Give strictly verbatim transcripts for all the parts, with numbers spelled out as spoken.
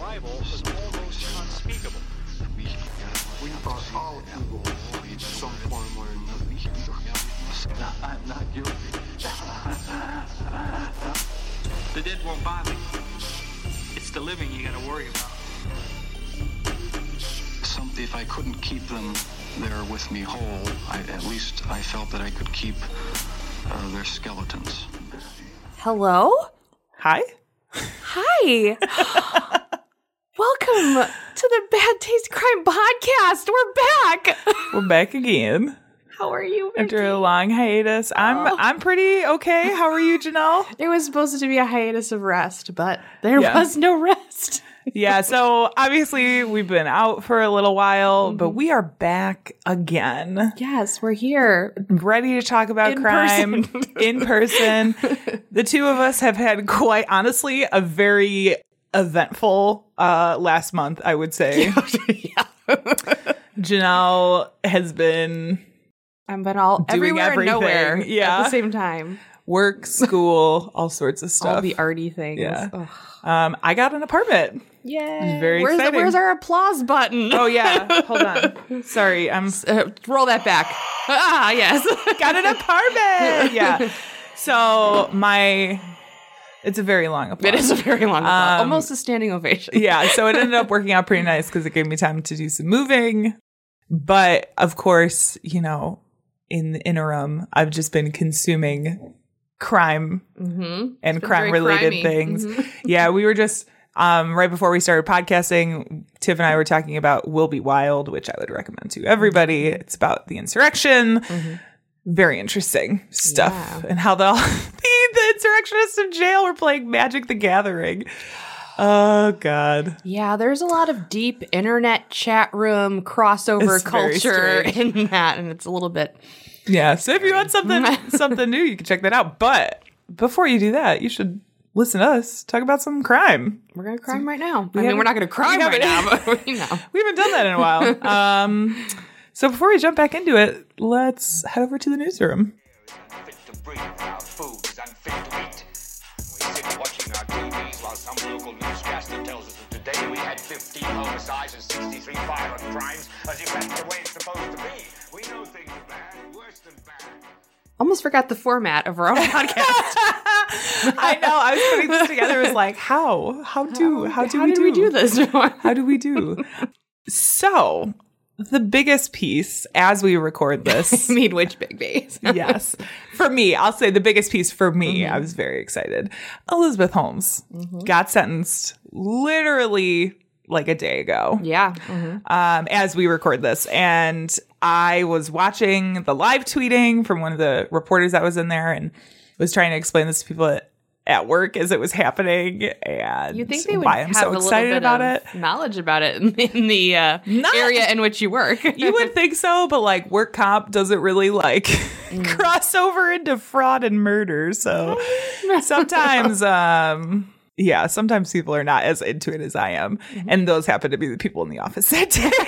arrival was almost unspeakable. We thought all evil in some form or another. I'm not guilty. The dead won't bother you. It's the living you gotta worry about. Some, if I couldn't keep them there with me whole, I, at least I felt that I could keep uh, their skeletons. Hello? Hi. Hi. Welcome to the Bad Taste Crime Podcast. We're back. We're back again. How are you, Vicky? After a long hiatus. I'm Oh. I'm pretty okay. How are you, Janelle? It was supposed to be a hiatus of rest, but there Yeah. was no rest. Yeah, so obviously we've been out for a little while, Mm-hmm. but we are back again. Yes, we're here. Ready to talk about In crime person. in person. The two of us have had, quite honestly, a very eventful uh, last month, I would say. Yeah. Janelle has been I've been all Doing everywhere and everything. nowhere Yeah. at the same time. work, school, all sorts of stuff. All the arty things. Yeah. Ugh. Um, I got an apartment. Yay. Very where's, exciting. where's our applause button? Oh yeah, hold on. Sorry, I'm Uh, roll that back. Ah, yes. got an apartment. Yeah. So my, it's a very long applause. It is a very long applause. Um, Almost a standing ovation. Yeah. So it ended up working out pretty nice because it gave me time to do some moving. But of course, you know, in the interim, I've just been consuming crime Mm-hmm. and been crime very related crimey. things. Mhm. Yeah, we were just um, right before we started podcasting, Tiff and I were talking about Will Be Wild, which I would recommend to everybody. It's about the insurrection. Mm-hmm. Very interesting stuff. Yeah. And how the, the the insurrectionists in jail were playing Magic the Gathering. Oh God. Yeah, there's a lot of deep internet chat room crossover It's very culture strange. in that, and it's a little bit. Yeah. So if you want something something new, you can check that out. But before you do that, you should listen to us talk about some crime. We're gonna crime right now. I mean, haven't- we're not gonna crime we right haven't- now, but you know. We haven't done that in a while. Um, so before we jump back into it, let's head over to the newsroom. Fit to breathe, our food is unfit to eat. We sit watching our T Vs while some local newscaster tells us that today we had fifteen homicides and sixty-three violent crimes, as if that's the way it's supposed to be. We know things are bad, worse than bad. Almost forgot the format of our own podcast. I know. I was putting this together. It was like, how? How do? How do How we did do? we do this? How do we do? So, the biggest piece as we record this. I mean, which big base? Yes. For me, I'll say the biggest piece for me, Mm-hmm. I was very excited. Elizabeth Holmes got sentenced literally like a day ago. Yeah. Mhm. um, as we record this. And I was watching the live tweeting from one of the reporters that was in there and was trying to explain this to people at, at work as it was happening. And You think they would why I'm have so a little excited bit about of it. knowledge about it in, in the uh, Not- area in which you work? You would think so, but like work comp doesn't really like Mm. cross over into fraud and murder. So sometimes, um, yeah, sometimes people are not as into it as I am. Mm-hmm. And those happen to be the people in the office that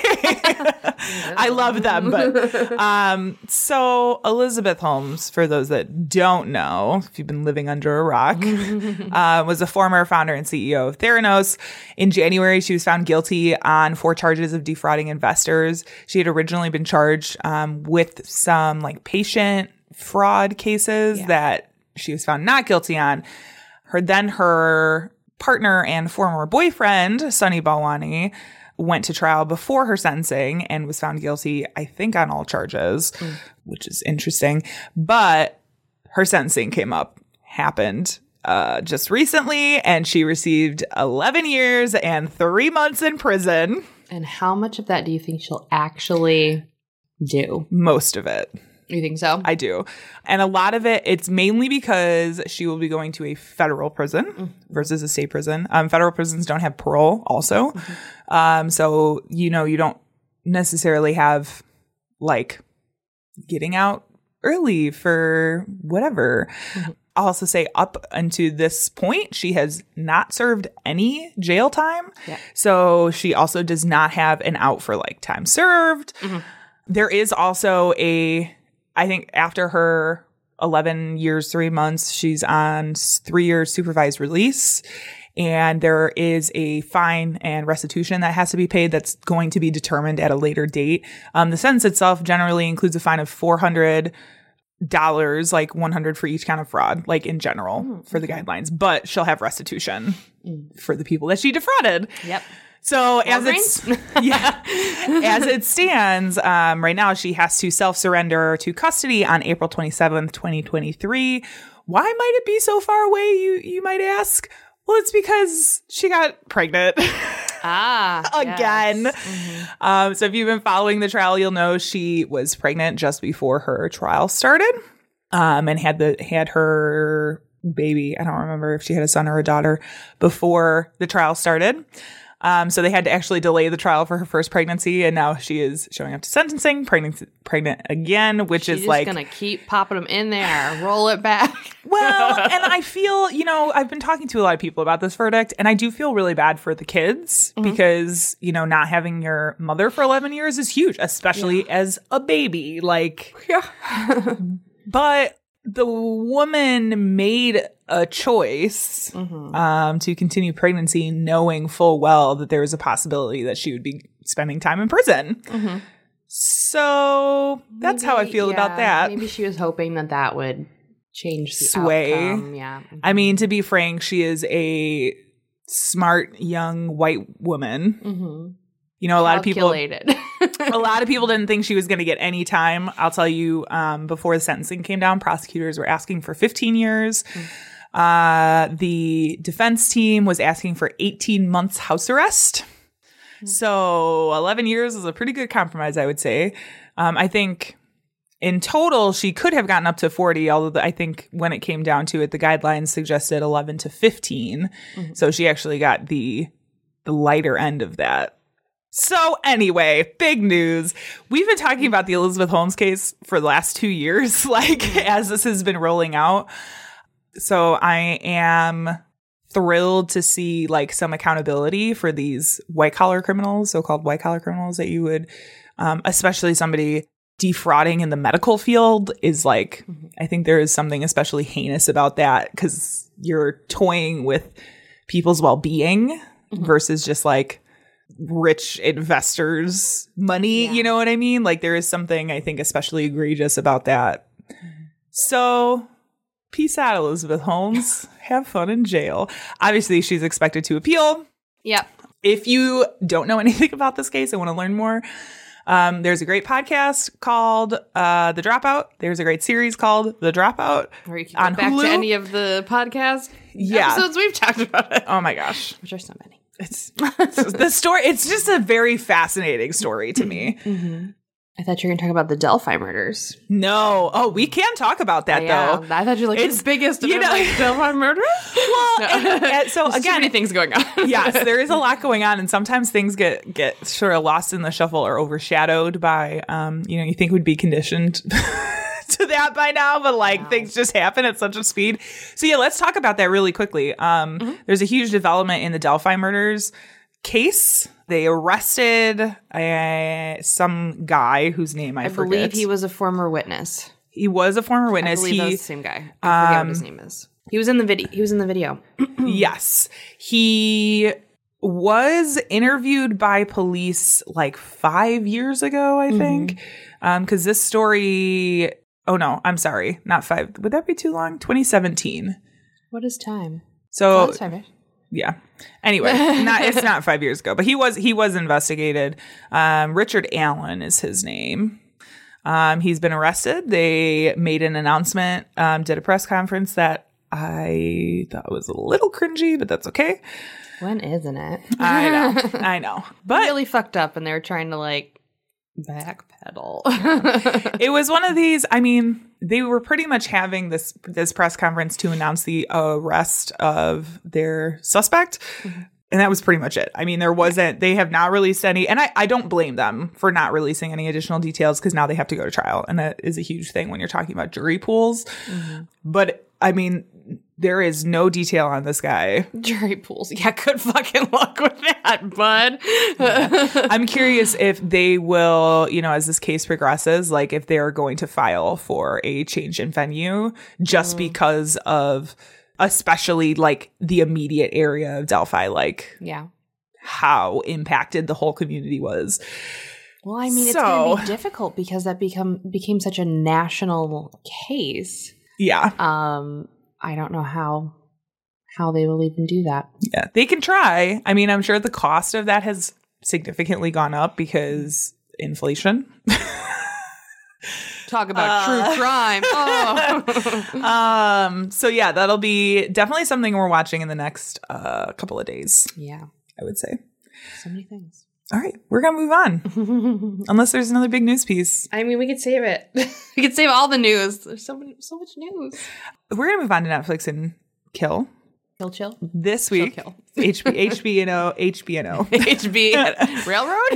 day. I love them. But um, so Elizabeth Holmes, for those that don't know, if you've been living under a rock, uh, was a former founder and C E O of Theranos. In January, she was found guilty on four charges of defrauding investors. She had originally been charged um, with some like patient fraud cases Yeah. that she was found not guilty on. Her then her partner and former boyfriend, Sunny Balwani, went to trial before her sentencing and was found guilty, I think, on all charges, Mm. which is interesting. But her sentencing came up, happened uh, just recently, and she received eleven years and three months in prison. And how much of that do you think she'll actually do? Most of it. You think so? I do. And a lot of it, it's mainly because she will be going to a federal prison Mm-hmm. versus a state prison. Um, federal prisons don't have parole also. Mm-hmm. Um, so, you know, you don't necessarily have like getting out early for whatever. Mm-hmm. I'll also say up until this point, she has not served any jail time. Yeah. So she also does not have an out for like time served. Mm-hmm. There is also a, I think after her eleven years, three months, she's on three years supervised release. And there is a fine and restitution that has to be paid that's going to be determined at a later date. Um, the sentence itself generally includes a fine of four hundred dollars, like one hundred for each count of fraud, like in general mm, for the okay. guidelines. But she'll have restitution mm. for the people that she defrauded. Yep. So as it's, yeah, as it stands, um, right now she has to self-surrender to custody on April twenty-seventh, twenty twenty-three. Why might it be so far away, you you might ask? Well, it's because she got pregnant. Ah, again. Yes. Mm-hmm. Um, so if you've been following the trial, you'll know she was pregnant just before her trial started, um, and had the had her baby. I don't remember if she had a son or a daughter before the trial started. Um, so they had to actually delay the trial for her first pregnancy, and now she is showing up to sentencing, pregnant, pregnant again, which She's is like gonna keep popping them in there, roll it back. Well, and I feel, you know, I've been talking to a lot of people about this verdict, and I do feel really bad for the kids mm-hmm. because, you know, not having your mother for eleven years is huge, especially yeah. as a baby. Like, yeah. But the woman made a choice mm-hmm. um, to continue pregnancy, knowing full well that there was a possibility that she would be spending time in prison. Mm-hmm. So that's maybe, how I feel yeah, about that. Maybe she was hoping that that would change the sway. outcome. Yeah. Mm-hmm. I mean, to be frank, she is a smart young white woman. Mm-hmm. You know, a lot of people, a lot of people didn't think she was going to get any time. I'll tell you, um, before the sentencing came down, prosecutors were asking for fifteen years. Mm. Uh, the defense team was asking for eighteen months house arrest. Mm. So eleven years is a pretty good compromise, I would say. Um, I think in total, she could have gotten up to forty, although I think when it came down to it, the guidelines suggested eleven to fifteen. Mm-hmm. So she actually got the the lighter end of that. So anyway, big news. We've been talking about the Elizabeth Holmes case for the last two years, like as this has been rolling out. So I am thrilled to see like some accountability for these white collar criminals, so-called white collar criminals that you would, um, especially somebody defrauding in the medical field is like, mm-hmm. I think there is something especially heinous about that because you're toying with people's well-being mm-hmm. versus just like rich investors' money, yeah. you know what I mean? Like there is something I think especially egregious about that. Mm-hmm. So peace out, Elizabeth Holmes. Have fun in jail. Obviously, she's expected to appeal. Yep. If you don't know anything about this case and want to learn more, um, there's a great podcast called uh, The Dropout. There's a great series called The Dropout. Or you can go back Hulu. To any of the podcast yeah. episodes we've talked about it. Oh my gosh. Which are so many. It's, it's the story. It's just a very fascinating story to me. Mm-hmm. I thought you were going to talk about the Delphi murders. No. Oh, we can talk about that, oh, yeah. though. I thought you were like, it's the biggest of you know, like, Delphi murders? Well, no. and, and so There's again. too many things going on. Yes, there is a lot going on. And sometimes things get, get sort of lost in the shuffle or overshadowed by, um, you know, you think we'd be conditioned to that by now, but like wow. things just happen at such a speed. So yeah, let's talk about that really quickly. Um, mm-hmm. There's a huge development in the Delphi murders case. They arrested uh, some guy whose name I, I forget. believe he was a former witness. He was a former witness. I believe he, that was the same guy. I forget um, what his name is. He was in the video. He was in the video. Yes. He was interviewed by police like five years ago, I think. Mm-hmm. Um, because this story, oh no, I'm sorry. Not five. Would that be too long? twenty seventeen. What is time? So, oh, time, right? Yeah. Anyway, not, it's not five years ago, but he was he was investigated. Um, Richard Allen is his name. Um, he's been arrested. They made an announcement, um, did a press conference that I thought was a little cringy, but that's okay. When isn't it? I know. I know. But really fucked up, and they were trying to like backpedal. It was one of these, I mean, they were pretty much having this this press conference to announce the arrest of their suspect. Mm-hmm. And that was pretty much it. I mean, there wasn't, they have not released any, and I, I don't blame them for not releasing any additional details because now they have to go to trial. And that is a huge thing when you're talking about jury pools. Mm-hmm. But I mean, there is no detail on this guy. Jury pools. Yeah, good fucking luck with that, bud. Yeah. I'm curious if they will, you know, as this case progresses, like if they're going to file for a change in venue just mm. because of especially like the immediate area of Delphi, like Yeah. how impacted the whole community was. Well, I mean, it's So- going to be difficult because that become became such a national case. Yeah. Um, I don't know how how they will even do that. Yeah. They can try. I mean, I'm sure the cost of that has significantly gone up because inflation. Talk about true crime. Oh. um, so yeah, that'll be definitely something we're watching in the next uh, couple of days, Yeah. I would say. So many things. All right, we're gonna move on. Unless there's another big news piece. I mean, we could save it. We could save all the news. There's so many, so much news. We're gonna move on to Netflix and Kill. Kill, chill. This week, kill. H B H B N O, H B N O. H B Railroad?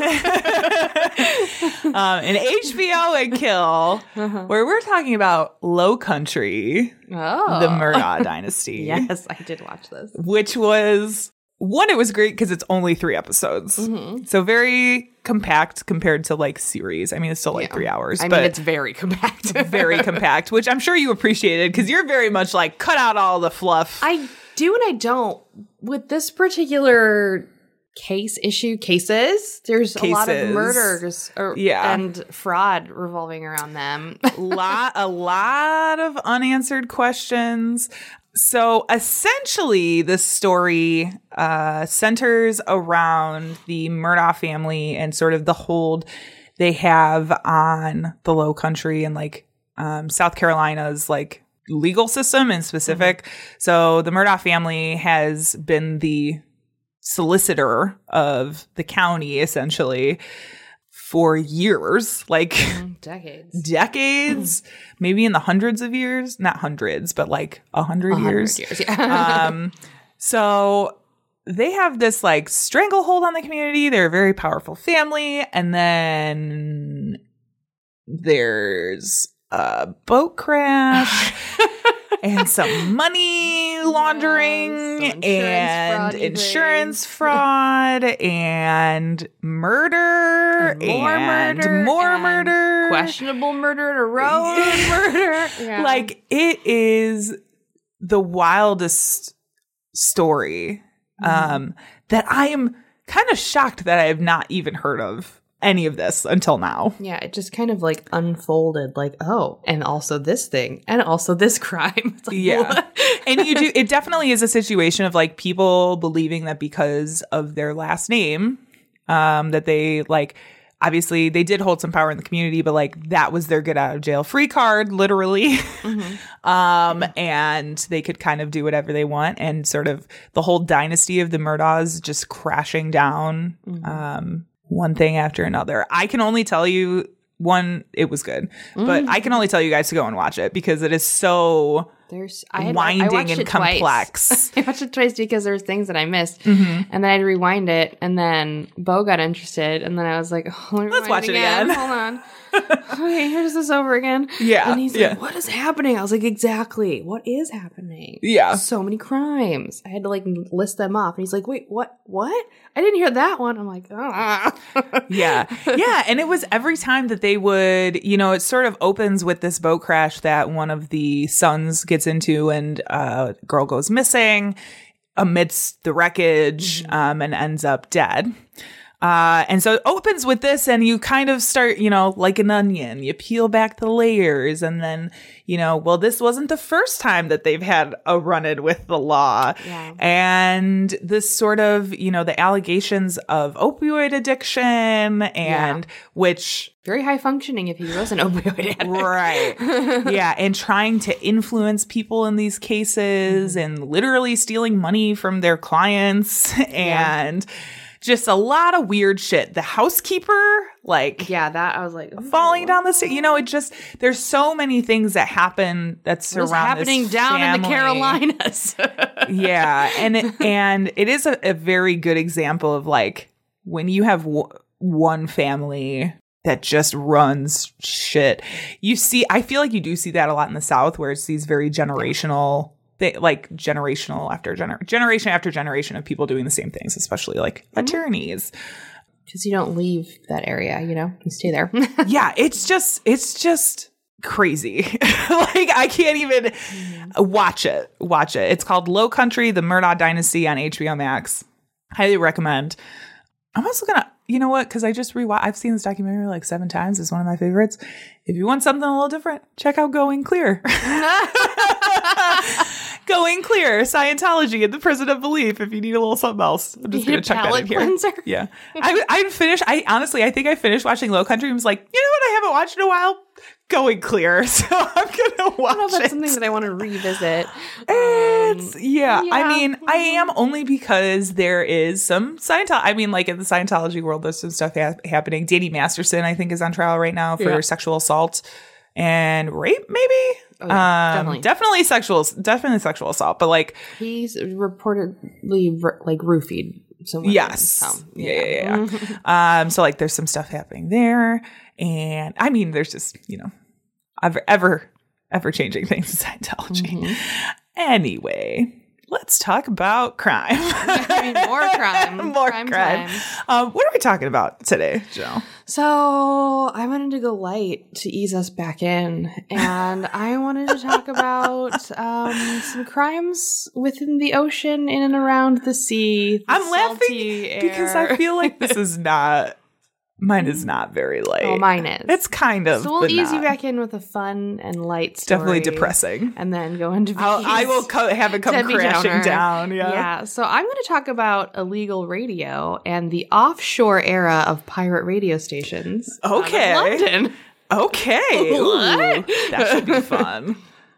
um, and H B O and Kill, where we're talking about Low Country, Oh. the Murdaugh dynasty. Yes, I did watch this. Which was, one, it was great because it's only three episodes. Mm-hmm. So very compact compared to like series. I mean, it's still like Yeah. three hours. I but mean, it's very compact. very compact, which I'm sure you appreciated because you're very much like, cut out all the fluff. I do and I don't. With this particular case issue, cases, there's a lot of Cases. murders or, Yeah. and fraud revolving around them. lot a lot of unanswered questions. So essentially the story uh centers around the Murdaugh family and sort of the hold they have on the Low Country and like um South Carolina's like legal system in specific. Mm-hmm. So the Murdaugh family has been the solicitor of the county essentially for years, like Decades. decades, maybe in the hundreds of years, not hundreds, but like a hundred A hundred years. years, yeah. um, so they have this like stranglehold on the community. They're a very powerful family. And then there's a boat crash and some money laundering Yes, some insurance and fraud even. insurance fraud and murder And more and murder. more and murder. Questionable murder to road murder. Yeah. Like it is the wildest story um, that I am kind of shocked that I have not even heard of any of this until now. Yeah, it just kind of like unfolded like, oh, and also this thing, and also this crime. It's like, Yeah. what? And you do, it definitely is a situation of like people believing that because of their last name, um, that they like, obviously they did hold some power in the community, but like that was their get out of jail free card, literally. Mm-hmm. um, and they could kind of do whatever they want. And sort of the whole dynasty of the Murdaughs just crashing down, mm-hmm. um, one thing after another. I can only tell you, one, it was good, Mm-hmm. but I can only tell you guys to go and watch it because it is so There's I had, winding I watched and it twice. complex. I watched it twice because there was things that I missed, Mm-hmm. and then I'd rewind it, and then Bo got interested, and then I was like, oh, let me Let's rewind watch it again. Hold on. Okay, here's this over again. Yeah, And he's yeah. like, what is happening? I was like, exactly. What is happening? Yeah. So many crimes. I had to like list them off. And he's like, wait, what? What? I didn't hear that one. I'm like, oh. Yeah. Yeah. And it was every time that they would, you know, it sort of opens with this boat crash that one of the sons gets into and a girl goes missing amidst the wreckage um, and ends up dead. Uh, and so it opens with this and you kind of start, you know, like an onion, you peel back the layers and then, you know, well, this wasn't the first time that they've had a run-in with the law. Yeah. And this sort of, you know, the allegations of opioid addiction and Yeah. which Very high functioning if he was an opioid addict. Right. Yeah. And trying to influence people in these cases Mm-hmm. and literally stealing money from their clients and just a lot of weird shit. The housekeeper, like Yeah, that I was like, oh, falling down the stairs. You know, it just, there's so many things that happen that surround what's happening this down in the family. Carolinas. Yeah. And it, and it is a, a very good example of like when you have w- one family that just runs shit. You see, I feel like you do see that a lot in the South where it's these very generational, they, like generational after gener- generation after generation of people doing the same things, especially like attorneys. Because you don't leave that area, you know, you stay there. Yeah, it's just, it's just crazy. Like, I can't even watch it. Watch it. It's called Low Country, The Murdaugh Dynasty on H B O Max. Highly recommend. I'm also going to, you know what? Because I just rewatched, I've seen this documentary like seven times. It's one of my favorites. If you want something a little different, check out Going Clear. Going Clear, Scientology and the Prison of Belief. If you need a little something else, I'm just going to check that in here. Cleanser? Yeah. I, I finished, I honestly, I think I finished watching Low Country and was like, you know what I haven't watched in a while? Going Clear. So I'm going to watch I don't know if that's it. something that I want to revisit. It's, Um, yeah. yeah. I mean, I am only because there is some Scientology. I mean, like in the Scientology world, there's some stuff ha- happening. Danny Masterson, I think, is on trial right now for Yeah. sexual assault and rape, maybe. Oh, yeah, um, definitely. definitely sexual, definitely sexual assault. But like, He's reportedly r- like roofied someone. yes, So, yeah, yeah, yeah. um, so like, there's some stuff happening there, and I mean, there's just you know, ever, ever, ever changing things in Scientology. Mm-hmm. Anyway. Let's talk about crime. I mean, more crime. More crime. crime. time. Um, what are we talking about today, Jill? So I wanted to go light to ease us back in, and I wanted to talk about um, some crimes within the ocean, in and around the sea. The I'm laughing salty air. because I feel like this is not, mine is not very light. Oh, mine is. It's kind of, So we'll but ease you not. back in with a fun and light story. Definitely depressing. And then go into I'll, I Vicky's will co- have it come Debbie crashing Downer. down. Yeah. Yeah. So I'm going to talk about illegal radio and the offshore era of pirate radio stations. out of Okay. London. Okay. Ooh, What? that should be fun.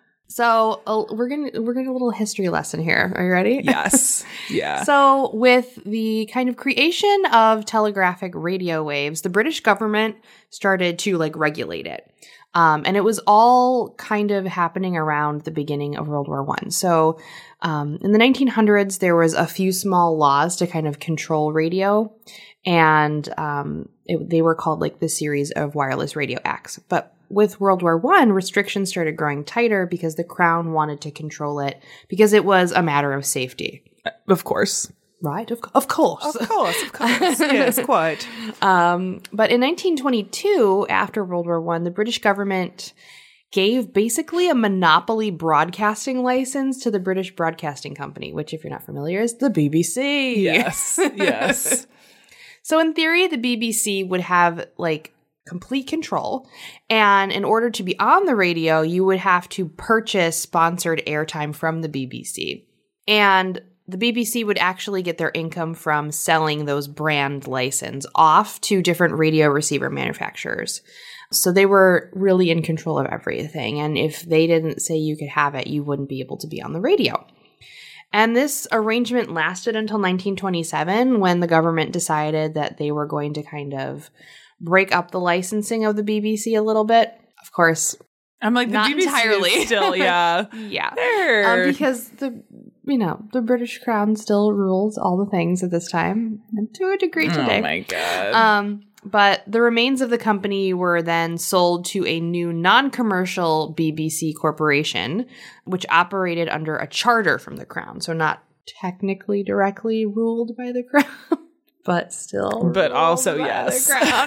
So uh, we're gonna we're gonna do a little history lesson here. Are you ready? Yes. Yeah. So with the kind of creation of telegraphic radio waves, the British government started to like regulate it. Um, and it was all kind of happening around the beginning of World War One. So um, in the nineteen hundreds, there was a few small laws to kind of control radio. And um, it, they were called like the series of Wireless Radio Acts. But with World War One, restrictions started growing tighter because the Crown wanted to control it because it was a matter of safety. Of course. Right? Of, of course. Of course. Of course. Yes, quite. Um, but in nineteen twenty-two, after World War One, the British government gave basically a monopoly broadcasting license to the British Broadcasting Company, which, if you're not familiar, is the B B C. Yes. Yes. So in theory, the B B C would have like complete control. And in order to be on the radio, you would have to purchase sponsored airtime from the B B C. And the B B C would actually get their income from selling those brand license off to different radio receiver manufacturers. So they were really in control of everything. And if they didn't say you could have it, you wouldn't be able to be on the radio. And this arrangement lasted until nineteen twenty-seven, when the government decided that they were going to kind of break up the licensing of the B B C a little bit. Of course, I'm like, the Not B B C entirely. is still, yeah. yeah. There. Um, because the, you know, the British Crown still rules all the things at this time, and to a degree today. Oh my God. Um, but the remains of the company were then sold to a new non-commercial B B C corporation, which operated under a charter from the Crown. So not technically directly ruled by the Crown, but still But ruled also, by yes. the Crown.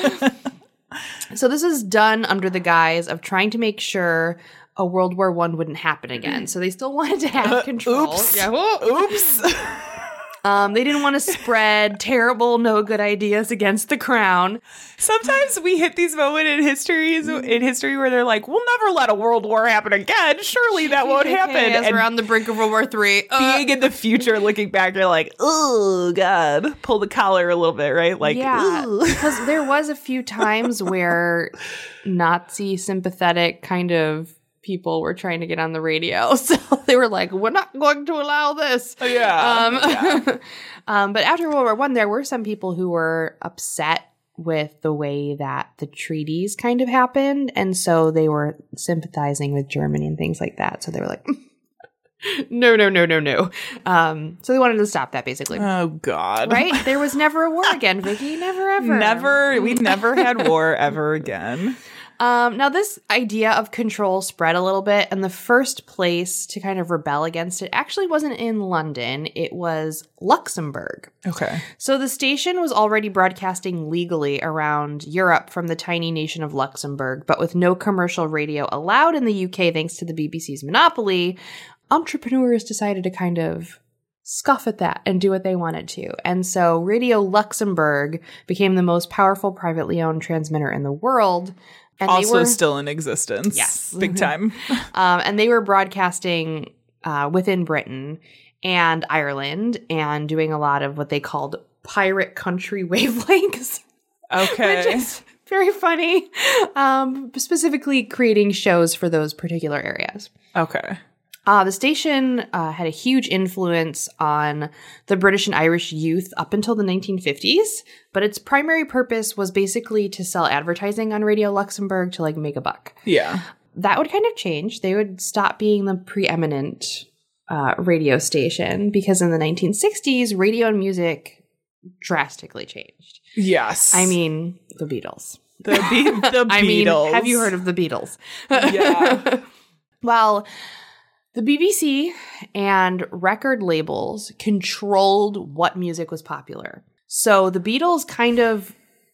Yeah. So this is done under the guise of trying to make sure a World War One wouldn't happen again. So they still wanted to have control. Oops. Yeah. whoa. Oops. Um, they didn't want to spread terrible, no good ideas against the Crown. Sometimes we hit these moments in histories in history where they're like, "We'll never let a world war happen again. Surely that won't happen." As And we're on the brink of World War Three. Uh, being in the future, looking back, you're like, "Oh God!" Pull the collar a little bit, right? Like, yeah, "Ooh." because there was a few times where Nazi sympathetic kind of people were trying to get on the radio, so they were like, "We're not going to allow this." Yeah. Um, yeah. um, but after World War One, there were some people who were upset with the way that the treaties kind of happened, and so they were sympathizing with Germany and things like that. So they were like, "No, no, no, no, no." Um, so they wanted to stop that, basically. Oh God. Right? There was never a war again, Vicky. Never ever. Never. We've never had war ever again. Um, now, this idea of control spread a little bit, and the first place to kind of rebel against it actually wasn't in London. It was Luxembourg. Okay. So the station was already broadcasting legally around Europe from the tiny nation of Luxembourg, but with no commercial radio allowed in the U K thanks to the B B C's monopoly, entrepreneurs decided to kind of scoff at that and do what they wanted to. And so Radio Luxembourg became the most powerful privately owned transmitter in the world. And Also they were, still in existence. Yes. Big time. um, and they were broadcasting uh, within Britain and Ireland and doing a lot of what they called pirate country wavelengths. Okay. Which is very funny. Um, specifically creating shows for those particular areas. Okay. Uh, the station uh, had a huge influence on the British and Irish youth up until the nineteen fifties, but its primary purpose was basically to sell advertising on Radio Luxembourg to like make a buck. Yeah. That would kind of change. They would stop being the preeminent uh, radio station because in the nineteen sixties, radio and music drastically changed. Yes. I mean, the Beatles. The, Be- the Beatles. I mean, have you heard of the Beatles? Yeah. Well, the B B C and record labels controlled what music was popular. So the Beatles kind of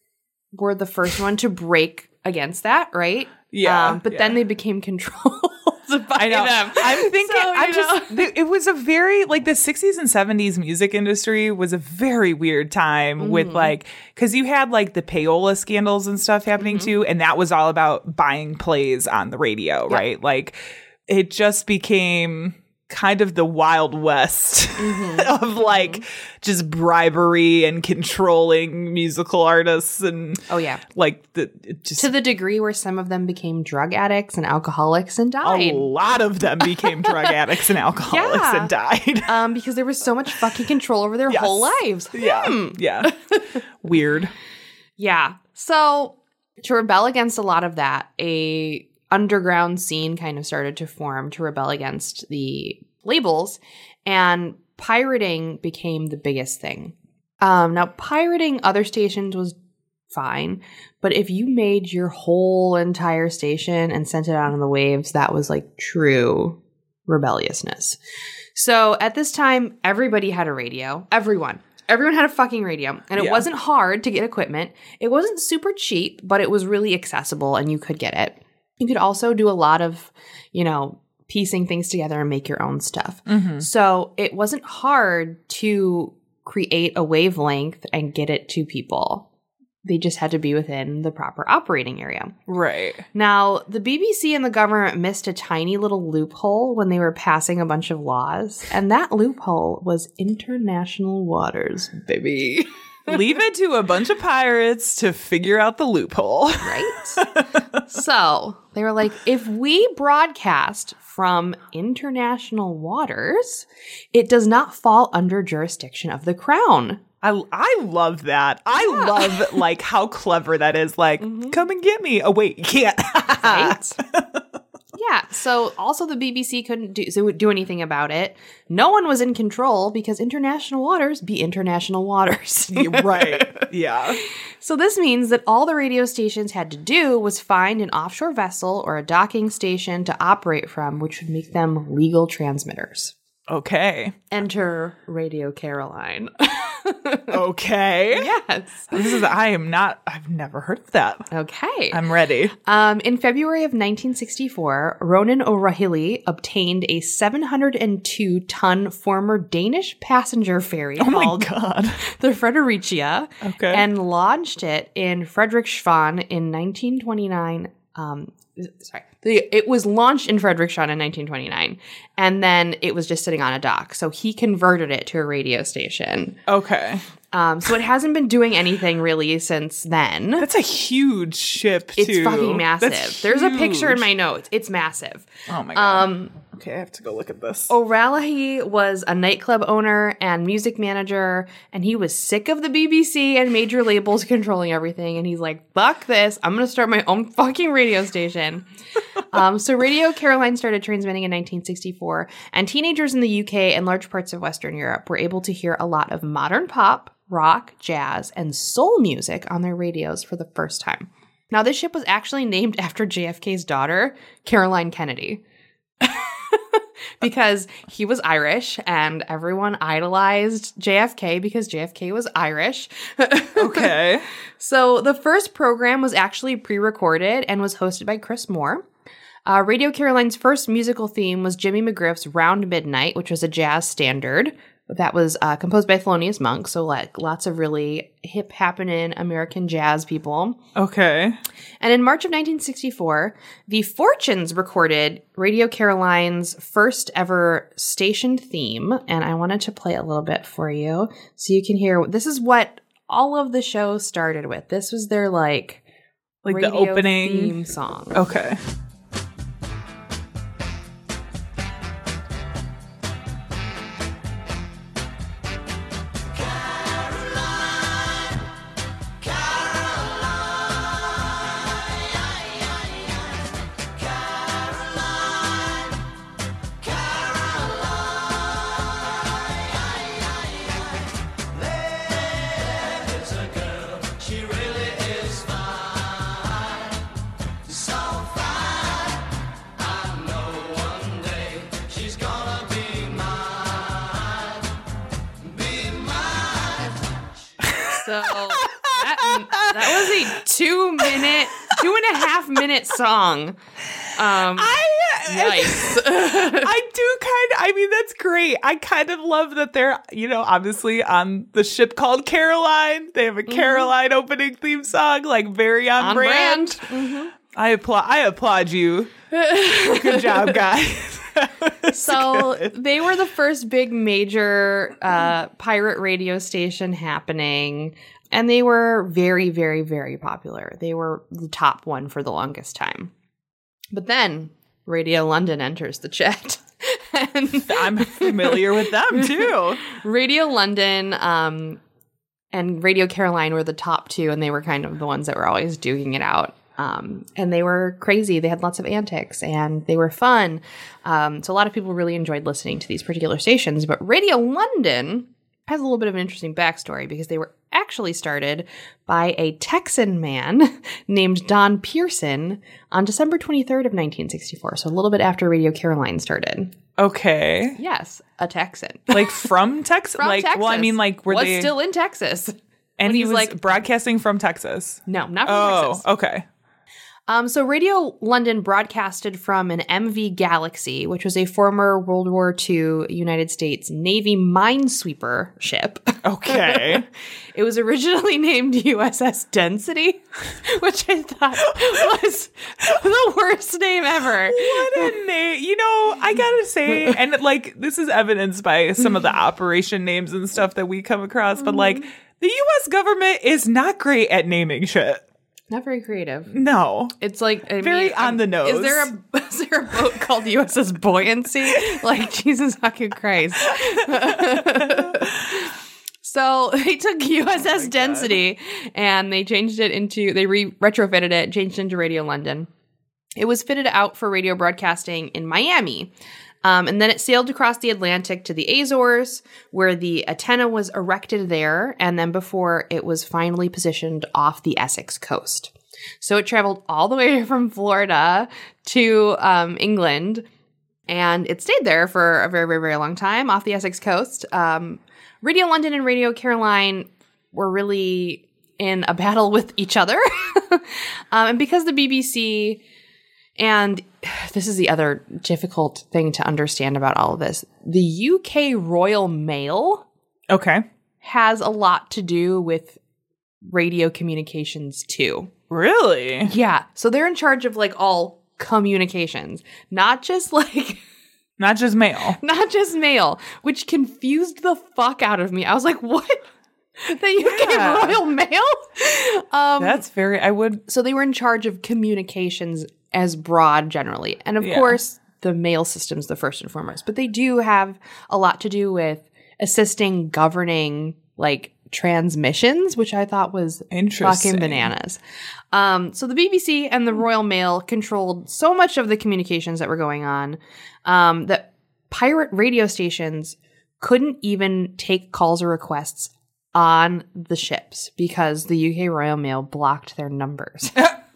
were the first one to break against that, right? Yeah. Um, but yeah. then they became controlled by I know. them. I'm thinking, So, you I'm just, know. th- it was a very, like the sixties and seventies music industry was a very weird time Mm-hmm. with like, because you had like the payola scandals and stuff happening Mm-hmm. too. And that was all about buying plays on the radio, right? Like it just became kind of the Wild West Mm-hmm. of like just bribery and controlling musical artists and Oh, yeah. like the it just To the degree where some of them became drug addicts and alcoholics and a died. lot of them became drug addicts and alcoholics Yeah. and died. Um, because there was so much fucking control over their Yes. whole lives. Yeah. Hmm. Yeah. Weird. Yeah. So to rebel against a lot of that, a underground scene kind of started to form to rebel against the labels, and pirating became the biggest thing. Um, now, pirating other stations was fine, but if you made your whole entire station and sent it out on the waves, that was like true rebelliousness. So at this time, everybody had a radio. Everyone. Everyone had a fucking radio, and it Yeah. wasn't hard to get equipment. It wasn't super cheap, but it was really accessible, and you could get it. You could also do a lot of, you know, piecing things together and make your own stuff. So it wasn't hard to create a wavelength and get it to people. They just had to be within the proper operating area. Right. Now, the B B C and the government missed a tiny little loophole when they were passing a bunch of laws, and that loophole was international waters, baby. Leave it to a bunch of pirates to figure out the loophole. Right? So they were like, if we broadcast from international waters, it does not fall under jurisdiction of the crown. I, I love that. I love like how clever that is. Like, come and get me. Oh, wait, you can't. Right? Yeah. So also the B B C couldn't do, so do anything about it. No one was in control because international waters be international waters. Right. Yeah. So this means that all the radio stations had to do was find an offshore vessel or a docking station to operate from, which would make them legal transmitters. Okay. Enter Radio Caroline. Okay. Yes. This is, I am not, I've never heard of that. Okay. I'm ready. Um, in February of nineteen sixty-four, Ronan O'Rahilly obtained a seven hundred two ton former Danish passenger ferry Oh my called God. the Fredericia Okay. and launched it in Frederikshavn in nineteen twenty-nine. Um, sorry. The, it was launched in Frederikshavn in nineteen twenty-nine, and then it was just sitting on a dock. So he converted it to a radio station. Okay. Um, so it hasn't been doing anything really since then. That's a huge ship, too. It's fucking massive. That's There's a picture in huge. my notes. It's massive. Oh my God. Um, okay, I have to go look at this. O'Rahilly was a nightclub owner and music manager, and he was sick of the B B C and major labels controlling everything. And he's like, fuck this. I'm going to start my own fucking radio station. um, so Radio Caroline started transmitting in nineteen sixty-four, and teenagers in the U K and large parts of Western Europe were able to hear a lot of modern pop, rock, jazz, and soul music on their radios for the first time. Now, this ship was actually named after J F K's daughter, Caroline Kennedy. Because he was Irish and everyone idolized J F K because J F K was Irish. Okay. So the first program was actually pre-recorded and was hosted by Chris Moore. Uh, Radio Caroline's first musical theme was Jimmy McGriff's Round Midnight, which was a jazz standard. That was uh, composed by Thelonious Monk, so like lots of really hip happening American jazz people. Okay. And in March of nineteen sixty-four, the Fortunes recorded Radio Caroline's first ever station theme, and I wanted to play a little bit for you so you can hear. This is what all of the show started with. This was their like Like the radio opening theme song. Okay. So that, that was a two minute, two and a half minute song. Um, I Yikes. I do kind of, I mean, that's great. I kind of love that they're, you know, obviously on the ship called Caroline. They have a Mm-hmm. Caroline opening theme song, like very on, On brand. brand. Mm-hmm. I applaud, I applaud you. Good job, guys. So good. they were the first big major uh, pirate radio station happening. And they were very, very, very popular. They were the top one for the longest time. But then Radio London enters the chat. And I'm familiar with them too. Radio London um, and Radio Caroline were the top two, and they were kind of the ones that were always duking it out. Um, and they were crazy. They had lots of antics, and they were fun. Um, so a lot of people really enjoyed listening to these particular stations. But Radio London has a little bit of an interesting backstory because they were actually started by a Texan man named Don Pearson on December twenty-third of nineteen sixty-four. So a little bit after Radio Caroline started. Okay. Yes, a Texan. Like from Texas? From like, Texas. well, I mean, like, were was they still in Texas. and when he he's was like- broadcasting from Texas? No, not from Oh, Texas. okay. Um, so Radio London broadcasted from an M V Galaxy, which was a former World War Two United States Navy minesweeper ship. Okay. It was originally named U S S Density, which I thought was the worst name ever. What a name. You know, I gotta say, and like, this is evidenced by some of the operation names and stuff that we come across, but like, the U S government is not great at naming shit. Not very creative. No. It's like I Very mean, on um, the nose. Is there a is there a boat called U S S Buoyancy? Like Jesus fucking Christ. So they took U S S Density and they changed it into they re retrofitted it, changed it into Radio London. It was fitted out for radio broadcasting in Miami. Um, and then it sailed across the Atlantic to the Azores, where the antenna was erected there, and then before it was finally positioned off the Essex coast. So it traveled all the way from Florida to um, England, and it stayed there for a very, very, very long time off the Essex coast. Um, Radio London and Radio Caroline were really in a battle with each other. um, and because the B B C... And this is the other difficult thing to understand about all of this. The U K Royal Mail Okay. has a lot to do with radio communications too. Really? Yeah. So they're in charge of like all communications, not just like, Not just mail. not just mail, which confused the fuck out of me. I was like, what? The U K Yeah. Royal Mail? Um, That's very, I would, So they were in charge of communications as broad generally. And of Yeah. course, the mail system's the first and foremost. But they do have a lot to do with assisting governing like transmissions, which I thought was Interesting. fucking bananas. Um, so the B B C and the Royal Mail controlled so much of the communications that were going on um, that pirate radio stations couldn't even take calls or requests on the ships because the U K Royal Mail blocked their numbers.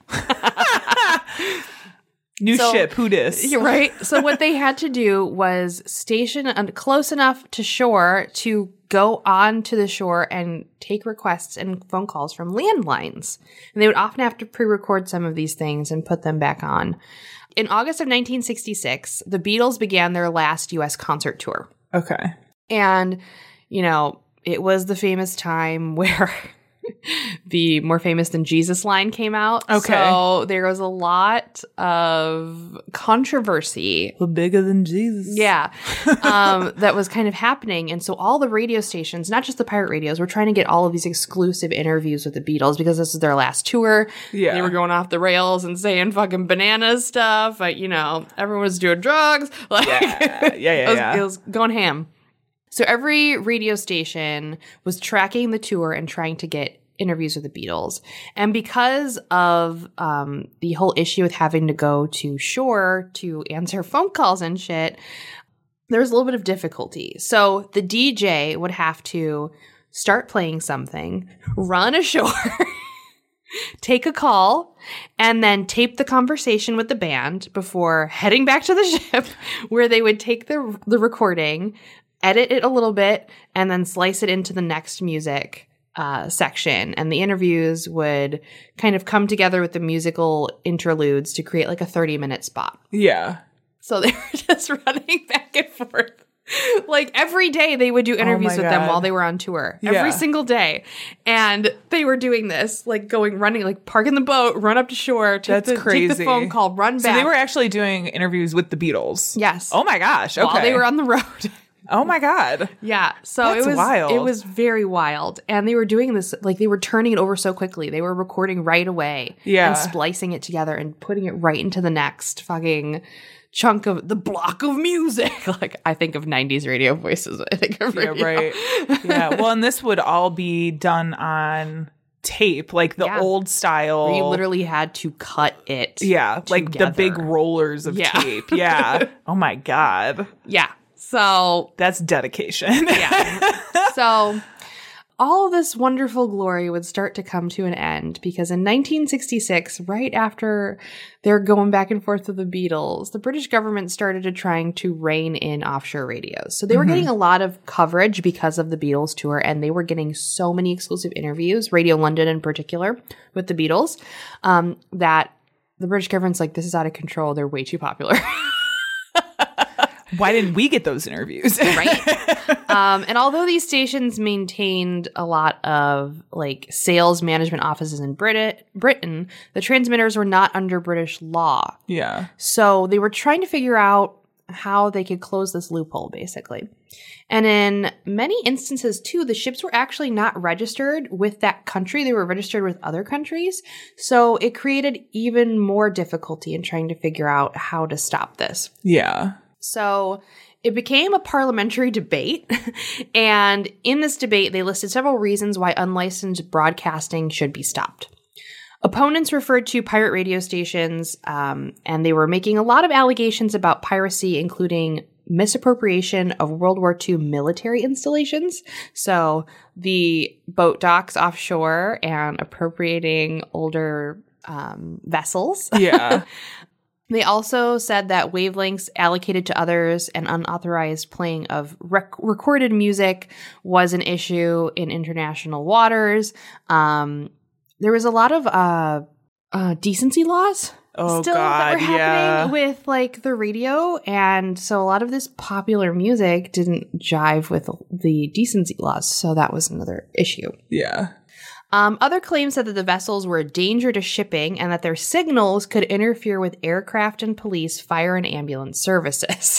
New So- ship, who dis? You're right. So what they had to do was station un- close enough to shore to go on to the shore and take requests and phone calls from landlines. And they would often have to pre-record some of these things and put them back on. In August of nineteen sixty-six, the Beatles began their last U S concert tour. Okay. And, you know, it was the famous time where the More Famous Than Jesus line came out. Okay. So there was a lot of controversy. The bigger than Jesus. Yeah. Um, that was kind of happening. And so all the radio stations, not just the pirate radios, were trying to get all of these exclusive interviews with the Beatles because this was their last tour. Yeah. They were going off the rails and saying fucking banana stuff. But, you know, everyone was doing drugs. Like, Yeah, yeah, yeah. it, was, yeah. it was going ham. So every radio station was tracking the tour and trying to get interviews with the Beatles. And because of um, the whole issue with having to go to shore to answer phone calls and shit, there was a little bit of difficulty. So the D J would have to start playing something, run ashore, take a call, and then tape the conversation with the band before heading back to the ship, where they would take the the recording, edit it a little bit, and then slice it into the next music uh, section. And the interviews would kind of come together with the musical interludes to create like a thirty-minute spot. Yeah. So they were just running back and forth. Like every day they would do interviews my with them God. while they were on tour. Yeah. Every single day. And they were doing this, like going, running, like parking the boat, run up to shore, take, That's the, crazy. take the phone call, run So back. they were actually doing interviews with the Beatles. Yes. Oh my gosh. Okay. While they were on the road. Oh my God. Yeah. So That's it was wild. It was very wild. And they were doing this, like they were turning it over so quickly. They were recording right away. Yeah. And splicing it together and putting it right into the next fucking chunk of the block of music. Like I think of nineties radio voices. I think of radio. Yeah, right. Yeah. Well, and this would all be done on tape, like the Yeah. old style. Where you literally had to cut it. Yeah, like the big together. rollers of Yeah. tape. Yeah. Oh my God. Yeah. So That's dedication. yeah. So all of this wonderful glory would start to come to an end because in nineteen sixty-six, right after they're going back and forth with the Beatles, the British government started to trying to rein in offshore radios. So they were getting a lot of coverage because of the Beatles tour, and they were getting so many exclusive interviews, Radio London in particular, with the Beatles, um, that the British government's like, this is out of control. They're way too popular. Why didn't we get those interviews? Right. Um, and although these stations maintained a lot of like sales management offices in Brit- Britain, the transmitters were not under British law. Yeah. So they were trying to figure out how they could close this loophole, basically. And in many instances, too, the ships were actually not registered with that country. They were registered with other countries. So it created even more difficulty in trying to figure out how to stop this. Yeah. So it became a parliamentary debate. And in this debate, they listed several reasons why unlicensed broadcasting should be stopped. Opponents referred to pirate radio stations, um, and they were making a lot of allegations about piracy, including misappropriation of World War Two military installations. So the boat docks offshore and appropriating older um, vessels. Yeah. They also said that wavelengths allocated to others and unauthorized playing of rec- recorded music was an issue in international waters. Um, there was a lot of uh, uh, decency laws Oh, still that were God, happening yeah. with like the radio. And so a lot of this popular music didn't jive with the decency laws. So that was another issue. Yeah. Um, other claims said that the vessels were a danger to shipping and that their signals could interfere with aircraft and police, fire, and ambulance services.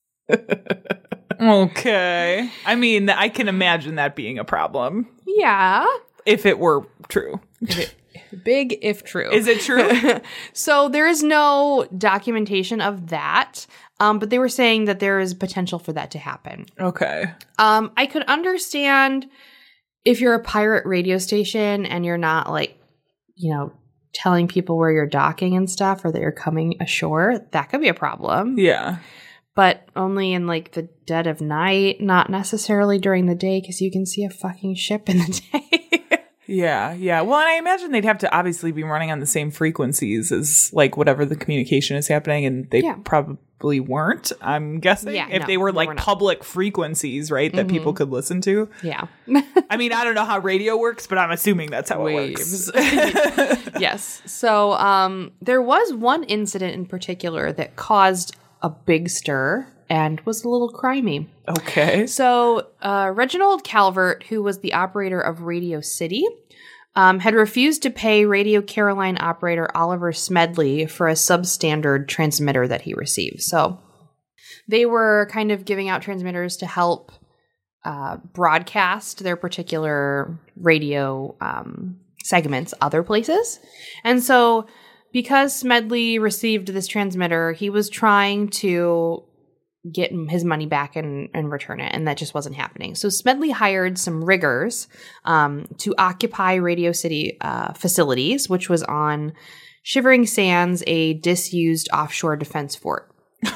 Okay. I mean, I can imagine that being a problem Yeah. if it were true. Big if true. Is it true? So there is no documentation of that, um, but they were saying that there is potential for that to happen. Okay. Um, I could understand if you're a pirate radio station and you're not like, you know, telling people where you're docking and stuff or that you're coming ashore, that could be a problem. Yeah. But only in like the dead of night, not necessarily during the day because you can see a fucking ship in the day. Yeah, yeah. Well, and I imagine they'd have to obviously be running on the same frequencies as like whatever the communication is happening, and they Yeah. probably weren't. I'm guessing Yeah, if no, they were they like were not. public frequencies, right, that people could listen to. Yeah. I mean, I don't know how radio works, but I'm assuming that's how it works. Yes. So um, there was one incident in particular that caused a big stir and was a little crimey. Okay. So uh, Reginald Calvert, who was the operator of Radio City, um, had refused to pay Radio Caroline operator Oliver Smedley for a substandard transmitter that he received. So they were kind of giving out transmitters to help uh, broadcast their particular radio um, segments other places. And so because Smedley received this transmitter, he was trying to get his money back and, and return it, and that just wasn't happening. So Smedley hired some riggers um, to occupy Radio City uh, facilities, which was on Shivering Sands, a disused offshore defense fort.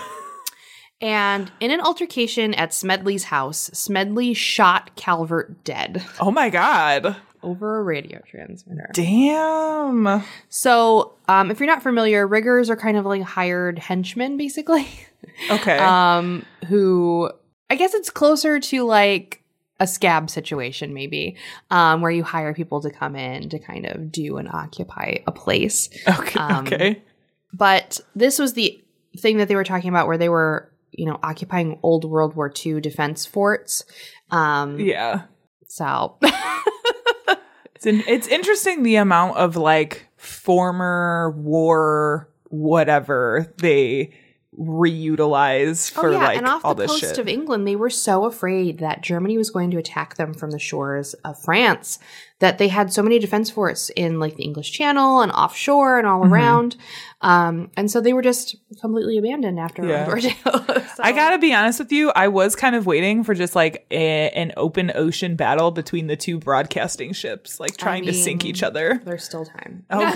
And in an altercation at Smedley's house, Smedley shot Calvert dead Oh my God. over a radio transmitter. Damn. So um, if you're not familiar, riggers are kind of like hired henchmen, basically. Okay. um, who I guess it's closer to like a scab situation, maybe, um, where you hire people to come in to kind of do and occupy a place. okay. um, okay. But this was the thing that they were talking about where they were, you know, occupying old World War Two defense forts. Um, Yeah. So It's in, it's interesting the amount of like former war whatever they reutilize for oh yeah, like and off all the this coast shit. of England, they were so afraid that Germany was going to attack them from the shores of France that they had so many defense forts in like the English Channel and offshore and all Mm-hmm. around, um, and so they were just completely abandoned after Yeah. World War Two. So- I gotta be honest with you, I was kind of waiting for just like a, an open ocean battle between the two broadcasting ships, like trying to sink mean, each other. There's still time. Oh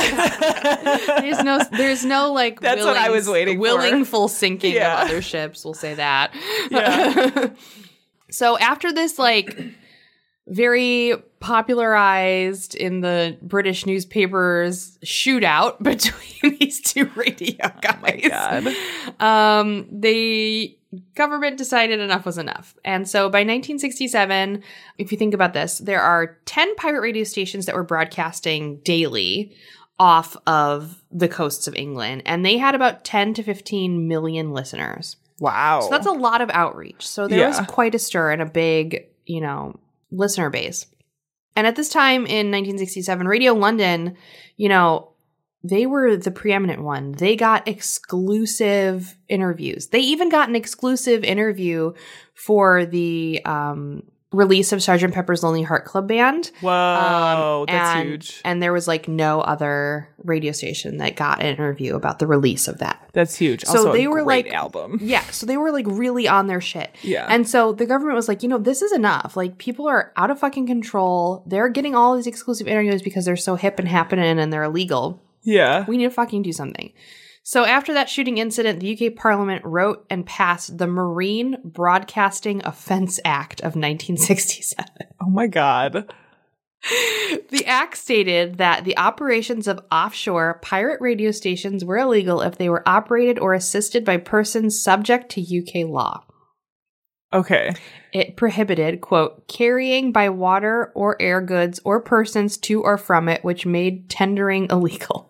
God! There's no, there's no like. That's what I was waiting for. Willingful sinking Yeah. of other ships. We'll say that. Yeah. So after this, like, very popularized in the British newspapers shootout between these two radio guys, God. um, the government decided enough was enough. And so by nineteen sixty-seven, if you think about this, there are ten pirate radio stations that were broadcasting daily off of the coasts of England, and they had about ten to fifteen million listeners. Wow. So that's a lot of outreach. So there was Yeah. quite a stir and a big, you know, listener base. And at this time in nineteen sixty-seven, Radio London, you know, they were the preeminent one. They got exclusive interviews. They even got an exclusive interview for the um, release of Sergeant Pepper's Lonely Heart Club Band. Whoa, Um, that's and, huge. And there was like no other radio station that got an interview about the release of that. That's huge. So Also, they a were great like- album. Yeah, so they were like really on their shit. Yeah. And so the government was like, you know, this is enough. Like people are out of fucking control. They're getting all these exclusive interviews because they're so hip and happening and they're illegal. Yeah. We need to fucking do something. So after that shooting incident, the U K Parliament wrote and passed the Marine Broadcasting Offence Act of nineteen sixty-seven. Oh my God. The act stated that the operations of offshore pirate radio stations were illegal if they were operated or assisted by persons subject to U K law. Okay. It prohibited, quote, carrying by water or air goods or persons to or from it, which made tendering illegal.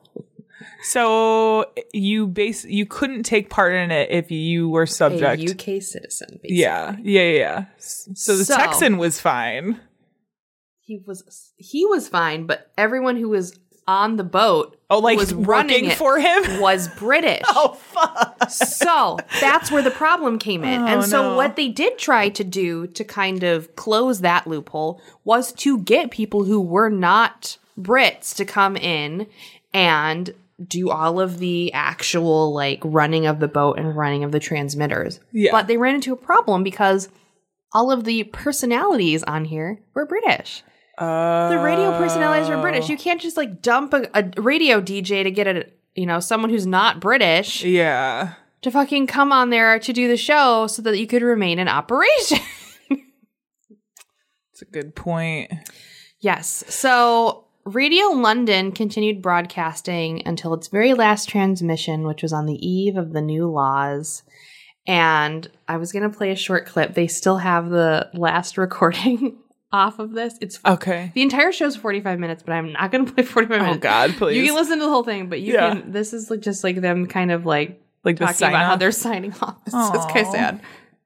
So you base you couldn't take part in it if you were subject. A U K citizen, basically. Yeah. Yeah. Yeah. yeah. So the So- Texan was fine. He was he was fine, but everyone who was on the boat Oh, like was running working it for him? was British. Oh fuck. So that's where the problem came in. Oh, and so no. what they did try to do to kind of close that loophole was to get people who were not Brits to come in and do all of the actual like running of the boat and running of the transmitters. Yeah. But they ran into a problem because all of the personalities on here were British. Uh, The radio personalities are British. You can't just like dump a, a radio D J to get a, you know, someone who's not British Yeah. to fucking come on there to do the show so that you could remain in operation. It's a good point. Yes. So Radio London continued broadcasting until its very last transmission, which was on the eve of the new laws. And I was going to play a short clip. They still have the last recording off of this. It's Okay. The entire show's forty-five minutes, but I'm not going to play forty-five Oh, minutes. God, please. You can listen to the whole thing, but you Yeah. can. This is like just like them kind of like, Like the talking sign about how off? they're signing off. It's, Aw. it's kind of sad.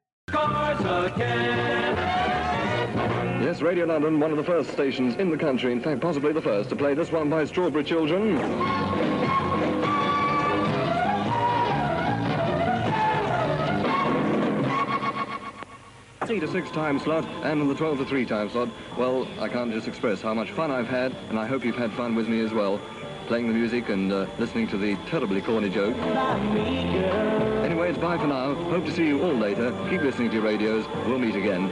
Yes, Radio London, one of the first stations in the country, in fact, possibly the first, to play this one by Strawberry Children. Three to six time slot, and in the twelve to three time slot, well, I can't just express how much fun I've had, and I hope you've had fun with me as well, playing the music and uh, listening to the terribly corny joke. Anyway, it's bye for now. Hope to see you all later. Keep listening to your radios. We'll meet again.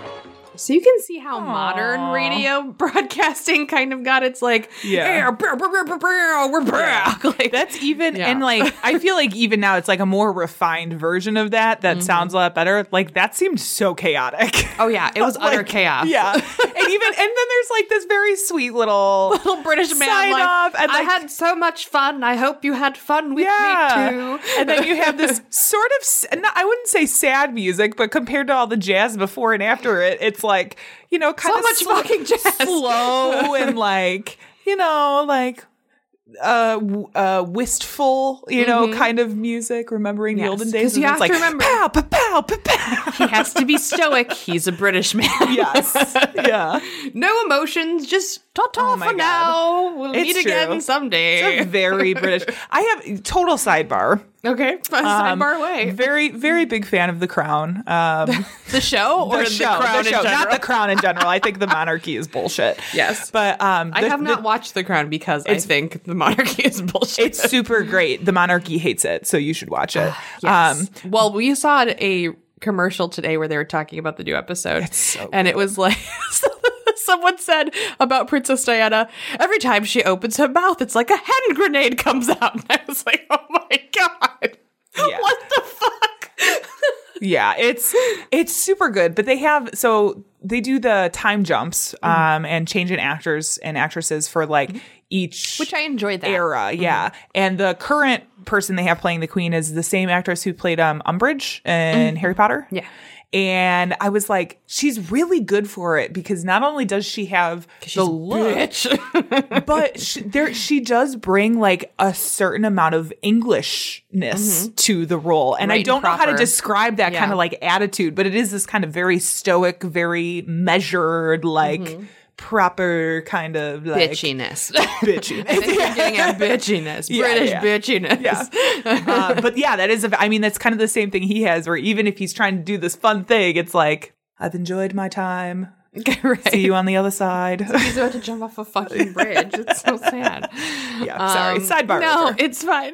So you can see how modern radio broadcasting kind of got its like, Yeah. "Hey, brr, brr, brr, brr, brr, we're back." Like, That's even, Yeah. and like, I feel like even now it's like a more refined version of that that sounds a lot better. Like, that seemed so chaotic. oh yeah, it was utter Like, chaos. Yeah. And even, and then there's like this very sweet little, Little British man sign like, off and I like, had so much fun. I hope you had fun with yeah. me too. And then you have this sort of, s- not, I wouldn't say sad music, but compared to all the jazz before and after it, it's like, you know, kind So of much sl- fucking jazz. slow and like, you know, like, uh, w- uh, wistful, you know, kind of music, remembering the Yes, olden 'cause days. you and have it's to like, remember- pow, pow, pow, pow, pow. He has to be stoic. He's a British man. Yes. Yeah. No emotions, just ta-ta Oh my for God. now. We'll It's meet again true. someday. It's a very British. I have total sidebar. Okay, Um, sidebar away. Very, very big fan of The Crown. Um, The show or the the, show, Crown the in show, general? not The Crown in general. I think the monarchy is bullshit. Yes. But um, I the- have the- not watched The Crown because I think the monarchy is bullshit. It's super great. The monarchy hates it, so you should watch it. Yes. Um, well, we saw a commercial today where they were talking about the new episode. so and it was like someone said about Princess Diana, every time she opens her mouth, it's like a hand grenade comes out. And I was like, oh my God. Yeah. What the fuck? yeah, it's it's super good. But they have so they do the time jumps um, and change in actors and actresses for like each Which I enjoyed that. era. Yeah, and the current person they have playing the queen is the same actress who played um, Umbridge in Harry Potter. Yeah. And I was like, she's really good for it because not only does she have the look, Bitch. but she, there she does bring like a certain amount of Englishness to the role, and I Right, don't know how to proper. describe that Yeah. kind of like attitude, but it is this kind of very stoic, very measured, like proper kind of like Bitchiness. bitchy. I think you're getting at bitchiness. Yeah, British yeah. bitchiness. Yeah. uh, but yeah, that is, a, I mean, that's kind of the same thing he has, where even if he's trying to do this fun thing, it's like, I've enjoyed my time. Right. See you on the other side. He's about to jump off a fucking bridge. It's so sad. yeah, sorry. Um, Sidebar. No, over. it's fine.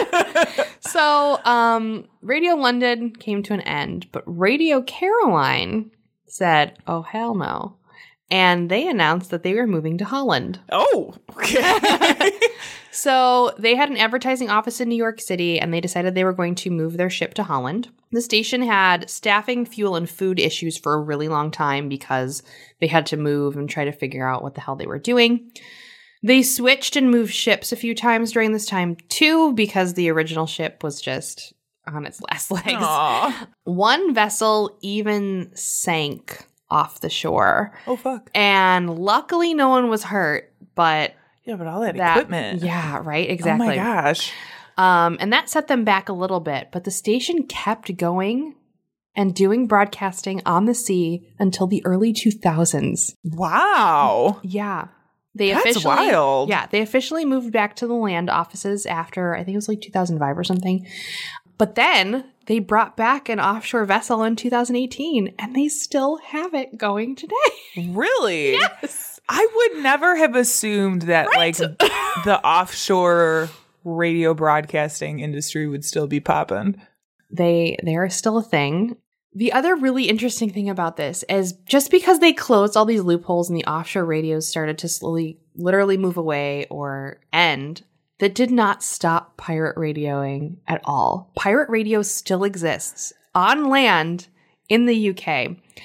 so, um, Radio London came to an end, but Radio Caroline said, oh, hell no. And they announced that they were moving to Holland. Oh, okay. So they had an advertising office in New York City, and they decided they were going to move their ship to Holland. The station had staffing, fuel, and food issues for a really long time because they had to move and try to figure out what the hell they were doing. They switched and moved ships a few times during this time, too, because the original ship was just on its last legs. Aw. One vessel even sank off the shore. Oh, fuck. And luckily, no one was hurt, but Yeah, but all that, that equipment. yeah, right, exactly. Oh, my gosh. Um, and that set them back a little bit, but the station kept going and doing broadcasting on the sea until the early two thousands. Wow. Yeah. They That's officially, wild. Yeah, they officially moved back to the land offices after, I think it was like two thousand five or something. But then they brought back an offshore vessel in two thousand eighteen, and they still have it going today. Really? Yes. I would never have assumed that like the offshore radio broadcasting industry would still be popping. They they are still a thing. The other really interesting thing about this is just because they closed all these loopholes and the offshore radios started to slowly, literally move away or end, that did not stop pirate radioing at all. Pirate radio still exists on land in the U K.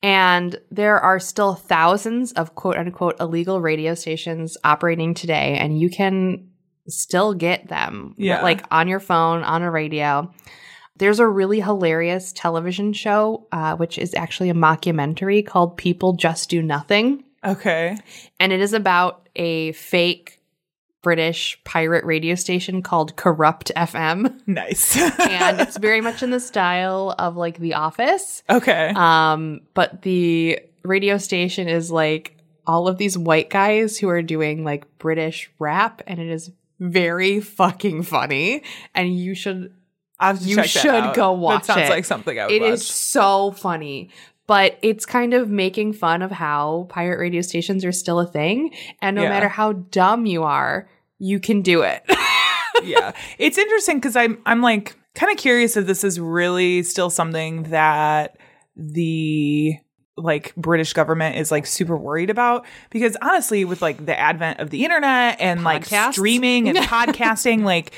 And there are still thousands of quote unquote illegal radio stations operating today, and you can still get them Yeah. like on your phone, on a radio. There's a really hilarious television show, uh, which is actually a mockumentary called People Just Do Nothing. Okay. And it is about a fake British pirate radio station called Corrupt F M. Nice. And it's very much in the style of like The Office. Okay. Um, but the radio station is like all of these white guys who are doing like British rap, and it is very fucking funny. And you should I'll have to you check that should out. go watch That sounds it. like something I would It watch. is so funny. But it's kind of making fun of how pirate radio stations are still a thing. And no Yeah. matter how dumb you are, you can do it. Yeah. It's interesting because I'm I'm like kind of curious if this is really still something that the like British government is like super worried about, because honestly with like the advent of the internet and like Podcasts? streaming and podcasting, like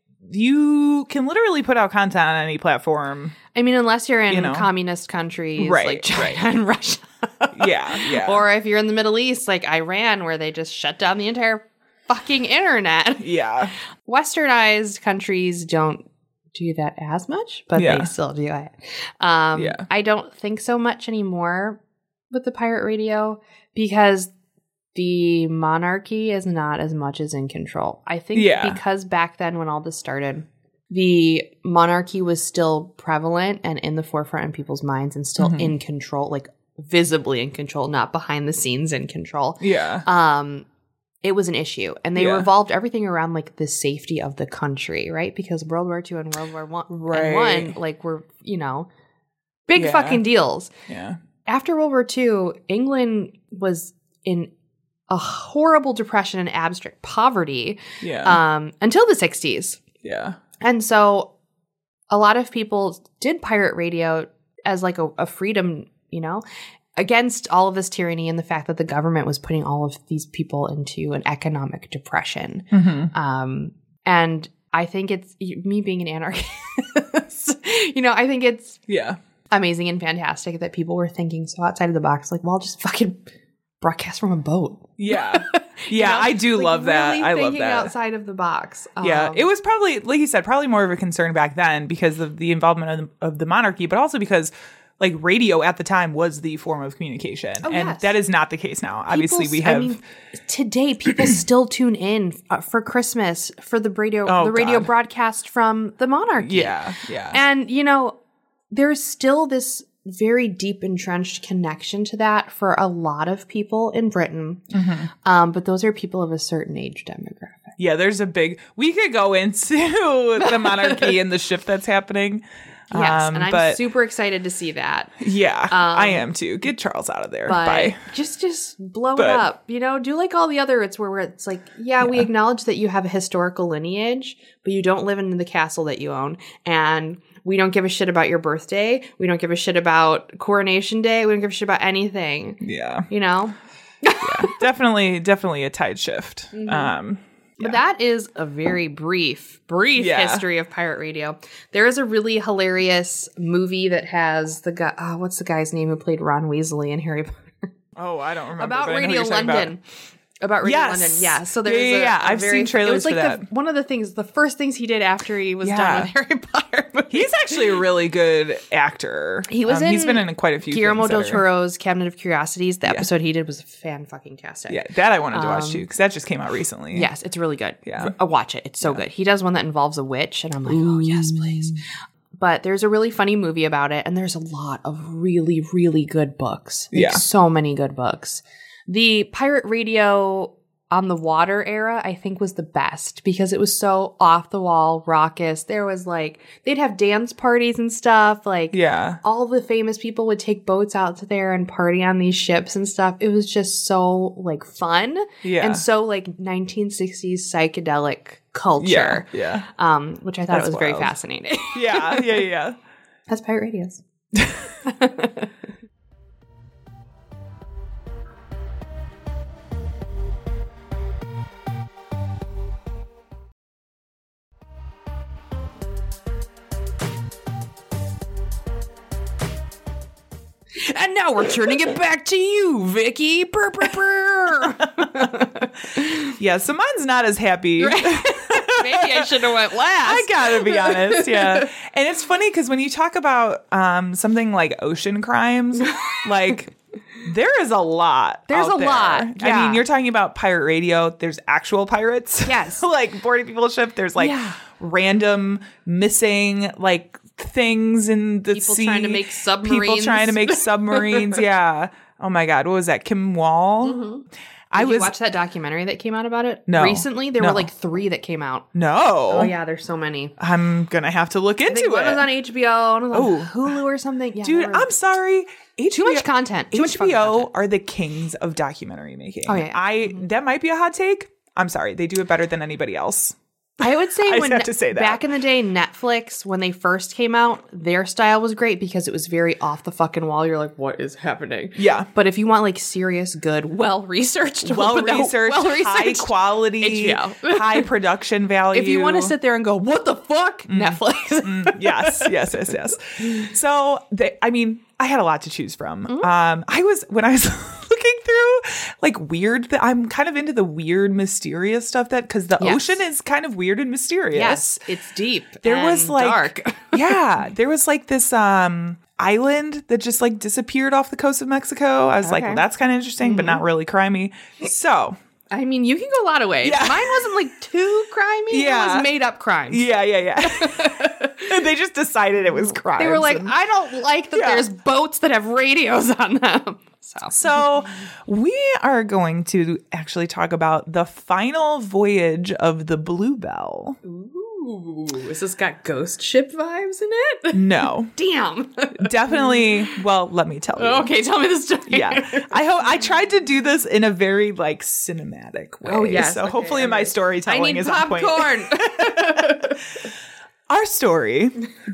you can literally put out content on any platform. I mean, unless you're in You know. communist countries Right, like China right. and Russia. Yeah, yeah. Or if you're in the Middle East like Iran, where they just shut down the entire fucking internet. Yeah. Westernized countries don't do that as much, but Yeah. they still do it. Um, Yeah. I don't think so much anymore with the pirate radio because the monarchy is not as much as in control. I think Yeah. because back then when all this started, the monarchy was still prevalent and in the forefront in people's minds and still Mhm. in control, like visibly in control, not behind the scenes in control. Yeah. Um, it was an issue, and they Yeah. revolved everything around like the safety of the country, right? Because World War Two and World War One Right. and One, like were you know, big Yeah. fucking deals. Yeah. After World War Two, England was in a horrible depression and abstract poverty Yeah. um, until the sixties. yeah. And so a lot of people did pirate radio as like a, a freedom, you know, against all of this tyranny and the fact that the government was putting all of these people into an economic depression. Mm-hmm. Um, and I think it's me being an anarchist, you know, I think it's Yeah. amazing and fantastic that people were thinking so outside of the box. Like, well, I'll just fucking broadcast from a boat. Yeah. Yeah. You know? I do Like, love that. really I love thinking that. outside of the box. Yeah, Um, it was probably, like you said, probably more of a concern back then because of the involvement of the, of the monarchy, but also because like radio at the time was the form of communication. Oh, and yes. that is not the case now. Obviously, People- we have. I mean, today, people still tune in uh, for Christmas for the radio, Oh, the radio God. broadcast from the monarchy. yeah, yeah. And, you know, there's still this very deep entrenched connection to that for a lot of people in Britain. Mm-hmm. Um, but those are people of a certain age demographic. yeah, there's a big. We could go into the monarchy and the shift that's happening. Yes, Um, and I'm but super excited to see that. yeah, I am too. Get Charles out of there. But Bye. just just blow But- it up. You know, do like all the other it's where, where it's like, yeah, we acknowledge that you have a historical lineage, but you don't live in the castle that you own. And we don't give a shit about your birthday. We don't give a shit about coronation day. We don't give a shit about anything. Yeah, You know? definitely, definitely a tide shift. Mm-hmm. Um, But that is a very brief, brief Yeah. history of pirate radio. There is a really hilarious movie that has the guy, oh, what's the guy's name who played Ron Weasley in Harry Potter? oh, I don't remember. About but I know who Radio you're talking about. London. About Radio Yes. London, yeah. So Yeah, there's yeah, a, yeah. a I've very, seen trailers it was like for the, that. one of the things, the first things he did after he was Yeah. done with Harry Potter. He's actually a really good actor. He was Um, in He's been in quite a few. Guillermo things del that are- Toro's Cabinet of Curiosities. The episode he did was fan fucking tastic. Yeah, that I wanted to watch Um, too because that just came out recently. Yes, it's really good. Yeah. Uh, watch it. It's so good. He does one that involves a witch, and I'm like, oh, yes, please. But there's a really funny movie about it, and there's a lot of really, really good books. Like, Yeah. so many good books. The pirate radio on the water era, I think, was the best because it was so off the wall, raucous. There was like, they'd have dance parties and stuff. Like, Yeah. all the famous people would take boats out to there and party on these ships and stuff. It was just so like fun Yeah. and so like nineteen sixties psychedelic culture. Yeah. Um, which I thought That's it was very wild. fascinating. Yeah. Yeah. Yeah. Yeah. That's pirate radios. And now we're turning it back to you, Vicky. Brr, brr, brr. Yeah, so mine's not as happy. Maybe I should have went last. I gotta be honest, yeah. And it's funny because when you talk about um, something like ocean crimes, like there is a lot. There's out a there. lot, I yeah. mean, you're talking about pirate radio. There's actual pirates. Yes. Like boarding people's ship. There's like Yeah. random missing like things in the People sea. trying to make People submarines. trying to make submarines. Yeah. Oh my God. What was that? Kim Wall? Mm-hmm. I Did was you watch that documentary that came out about it? No. Recently? There No. were like three that came out. no. Oh, yeah, there's so many. I'm gonna have to look I into think one it. was on H B O, one was on Oh. Hulu or something. Yeah, Dude, there were- I'm sorry. H B O, Too much content. Too much H fun B O content. are the kings of documentary making. Oh, yeah. I that might be a hot take. I'm sorry. They do it better than anybody else. I would say I just when have to say that. back in the day, Netflix, when they first came out, their style was great because it was very off the fucking wall. You're like, what is happening? Yeah. But if you want like serious, good, well researched, Well researched, high quality, H B O. high production value. If you want to sit there and go, what the fuck? Netflix. yes, yes, yes, yes. So, they, I mean, I had a lot to choose from. Mm-hmm. Um, I was when I was looking through like weird. Th- I'm kind of into the weird, mysterious stuff that because the Yes. ocean is kind of weird and mysterious. Yes, it's deep. There and was like dark. yeah, there was like this um island that just like disappeared off the coast of Mexico. I was like, Okay. well, that's kind of interesting, but not really crimey. So. I mean, you can go a lot of ways. Yeah. Mine wasn't like too crimey. Yeah. It was made up crimes. Yeah, yeah, yeah. They just decided it was crime. They were like, I don't like that Yeah. there's boats that have radios on them. So, So we are going to actually talk about the final voyage of the Bluebell. ooh, has this got ghost ship vibes in it? No, Damn. definitely. Well, let me tell you. Okay, tell me the story. Yeah, I hope I tried to do this in a very like cinematic way. Oh, yes. So Okay, hopefully I'm my ready. I storytelling need is on point. popcorn. Our story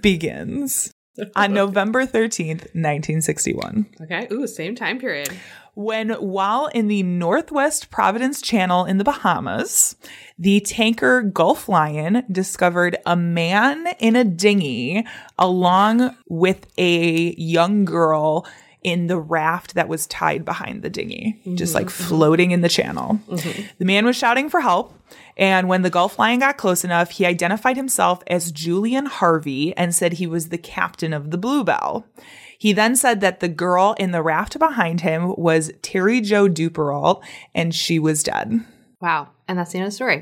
begins on November thirteenth, nineteen sixty-one. Okay. Ooh, same time period. When, while in the Northwest Providence Channel in the Bahamas, the tanker Gulf Lion discovered a man in a dinghy along with a young girl in the raft that was tied behind the dinghy, just like floating in the channel. The man was shouting for help. And when the Gulf Lion got close enough, he identified himself as Julian Harvey and said he was the captain of the Bluebell. He then said that the girl in the raft behind him was Terry Jo Duperalt, and she was dead. Wow. And that's the end of the story.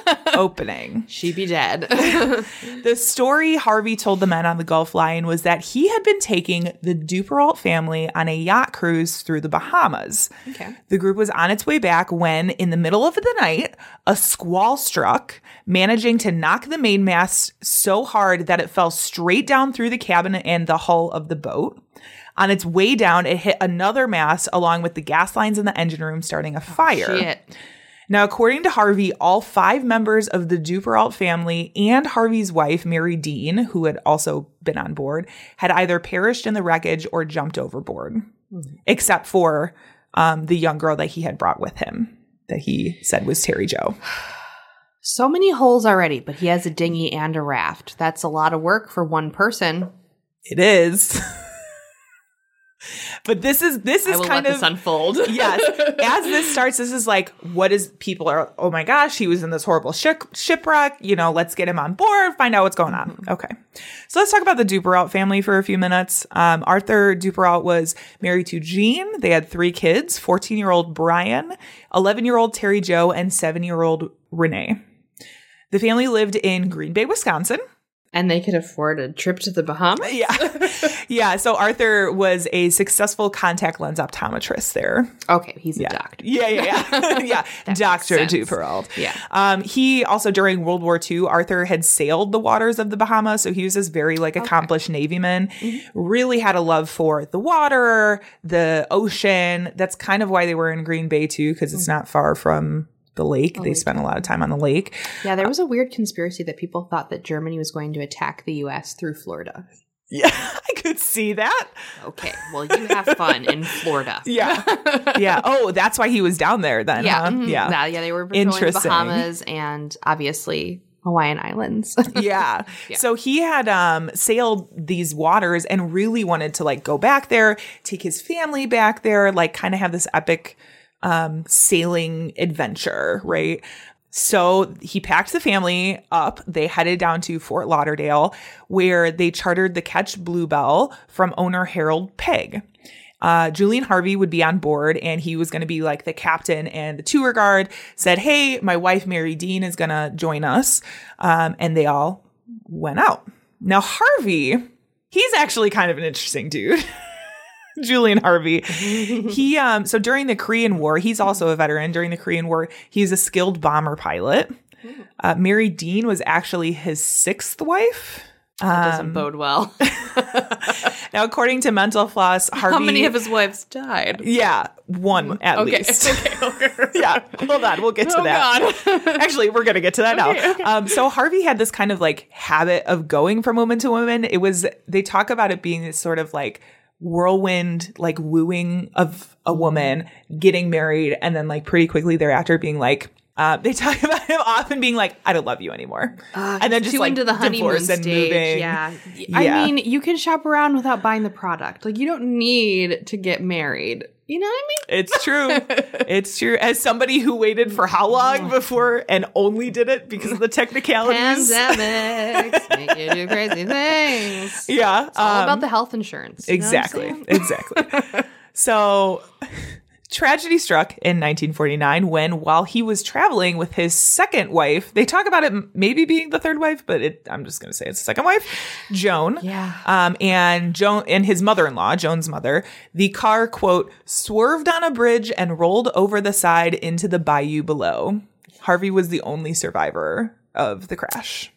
Opening. She be dead. The story Harvey told the men on the Gulf Lion was that he had been taking the Duperalt family on a yacht cruise through the Bahamas. Okay. The group was on its way back when, in the middle of the night, a squall struck, managing to knock the mainmast so hard that it fell straight down through the cabin and the hull of the boat. On its way down, it hit another mast along with the gas lines in the engine room, starting a fire. Shit. Now, according to Harvey, all five members of the Duperalt family and Harvey's wife, Mary Dean, who had also been on board, had either perished in the wreckage or jumped overboard, mm-hmm. except for um, the young girl that he had brought with him, that he said was Terry Jo. So many holes already, but he has a dinghy and a raft. That's a lot of work for one person. It is. But this is this is I will kind let of this unfold. Yes. As this starts, this is like, what is people are, oh my gosh, he was in this horrible ship, shipwreck. You know, let's get him on board, find out what's going on. Mm-hmm. Okay. So let's talk about the Duperalt family for a few minutes. Um, Arthur Duperalt was married to Jean. They had three kids, fourteen-year-old Brian, eleven-year-old Terry Jo, and seven-year-old Renee. The family lived in Green Bay, Wisconsin. And they could afford a trip to the Bahamas? Yeah. Yeah. So Arthur was a successful contact lens optometrist there. Okay. He's a Yeah. doctor. Yeah, yeah, yeah. yeah. That Doctor makes sense. Duperalt. Yeah. Um, he also, during World War Two, Arthur had sailed the waters of the Bahamas. So he was this very like accomplished Navy man. Mm-hmm. Really had a love for the water, the ocean. That's kind of why they were in Green Bay too, because it's mm-hmm. not far from the lake. Oh, they spent a lot of time on the lake. Yeah, there was a weird conspiracy that people thought that Germany was going to attack the U S through Florida. Yeah, I could see that. Okay, well, you have fun in Florida. Yeah. Yeah. Oh, that's why he was down there then, yeah, huh? Mm-hmm. Yeah. Yeah, yeah, they were patrolling the Bahamas, and obviously Hawaiian Islands. yeah. So he had um, sailed these waters and really wanted to like go back there, take his family back there, like kind of have this epic um, sailing adventure, right? So he packed the family up. They headed down to Fort Lauderdale, where they chartered the Ketch Bluebell from owner Harold Pegg. Uh, Julian Harvey would be on board, and he was going to be like the captain, and the tour guard said, hey, my wife, Mary Dean, is going to join us. Um, and they all went out. Now, Harvey, he's actually kind of an interesting dude. Julian Harvey. He, um, so during the Korean War, he's also a veteran. During the Korean War, he's a skilled bomber pilot. Uh, Mary Dean was actually his sixth wife. That doesn't bode well. Now, according to Mental Floss, Harvey... How many of his wives died? Yeah, one at okay, least. Okay, okay. Yeah, hold on. We'll get to Oh, that. God. Actually, we're going to get to that Okay, now. okay. Um, so Harvey had this kind of like habit of going from woman to woman. It was, they talk about it being this sort of like whirlwind, like wooing of a woman, getting married, and then like pretty quickly thereafter being like, Uh, they talk about him often being like, I don't love you anymore. Uh, and then just too like into the honeymoon divorce and stage. moving. Yeah. Yeah. I mean, you can shop around without buying the product. Like, you don't need to get married. You know what I mean? It's true. It's true. As somebody who waited for how long before and only did it because of the technicalities. Pandemics make you do crazy things. Yeah. It's all um, about the health insurance. You know what I'm Exactly. saying? Exactly. So tragedy struck in nineteen forty-nine when, while he was traveling with his second wife, they talk about it maybe being the third wife, but it, I'm just going to say it's the second wife, Joan. Yeah. Um, and Joan and his mother-in-law, Joan's mother, the car, quote, swerved on a bridge and rolled over the side into the bayou below. Harvey was the only survivor of the crash.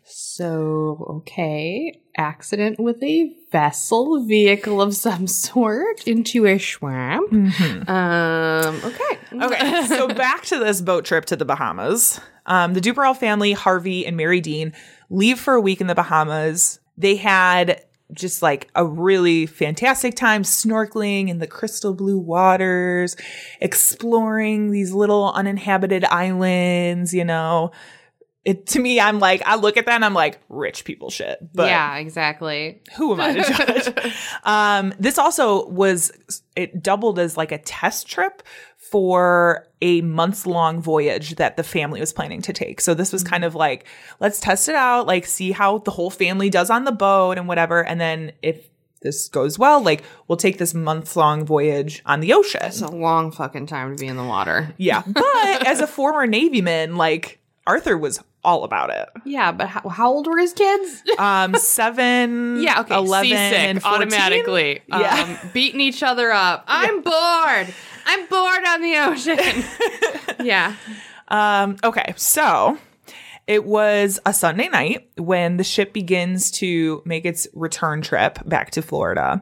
So, okay. Accident with a vessel, vehicle of some sort into a swamp. Mm-hmm. Um, okay. Okay, so back to this boat trip to the Bahamas. Um, the Duperel family, Harvey and Mary Dean, leave for a week in the Bahamas. They had just like a really fantastic time snorkeling in the crystal blue waters, exploring these little uninhabited islands, you know. It, to me, I'm like, I look at that and I'm like, rich people shit. But yeah, exactly. who am I to judge? um, this also was, it doubled as like a test trip for a months long voyage that the family was planning to take. So this was kind of like, let's test it out, like see how the whole family does on the boat and whatever. And then if this goes well, like we'll take this months long voyage on the ocean. It's a long fucking time to be in the water. Yeah. But as a former Navyman, like Arthur was all about it. Yeah, but how, how old were his kids? Um, seven, yeah, okay. eleven, Seasick, and fourteen? automatically. Yeah. Um, beating each other up. I'm bored. I'm bored on the ocean. yeah. Um, okay, so it was a Sunday night when the ship begins to make its return trip back to Florida.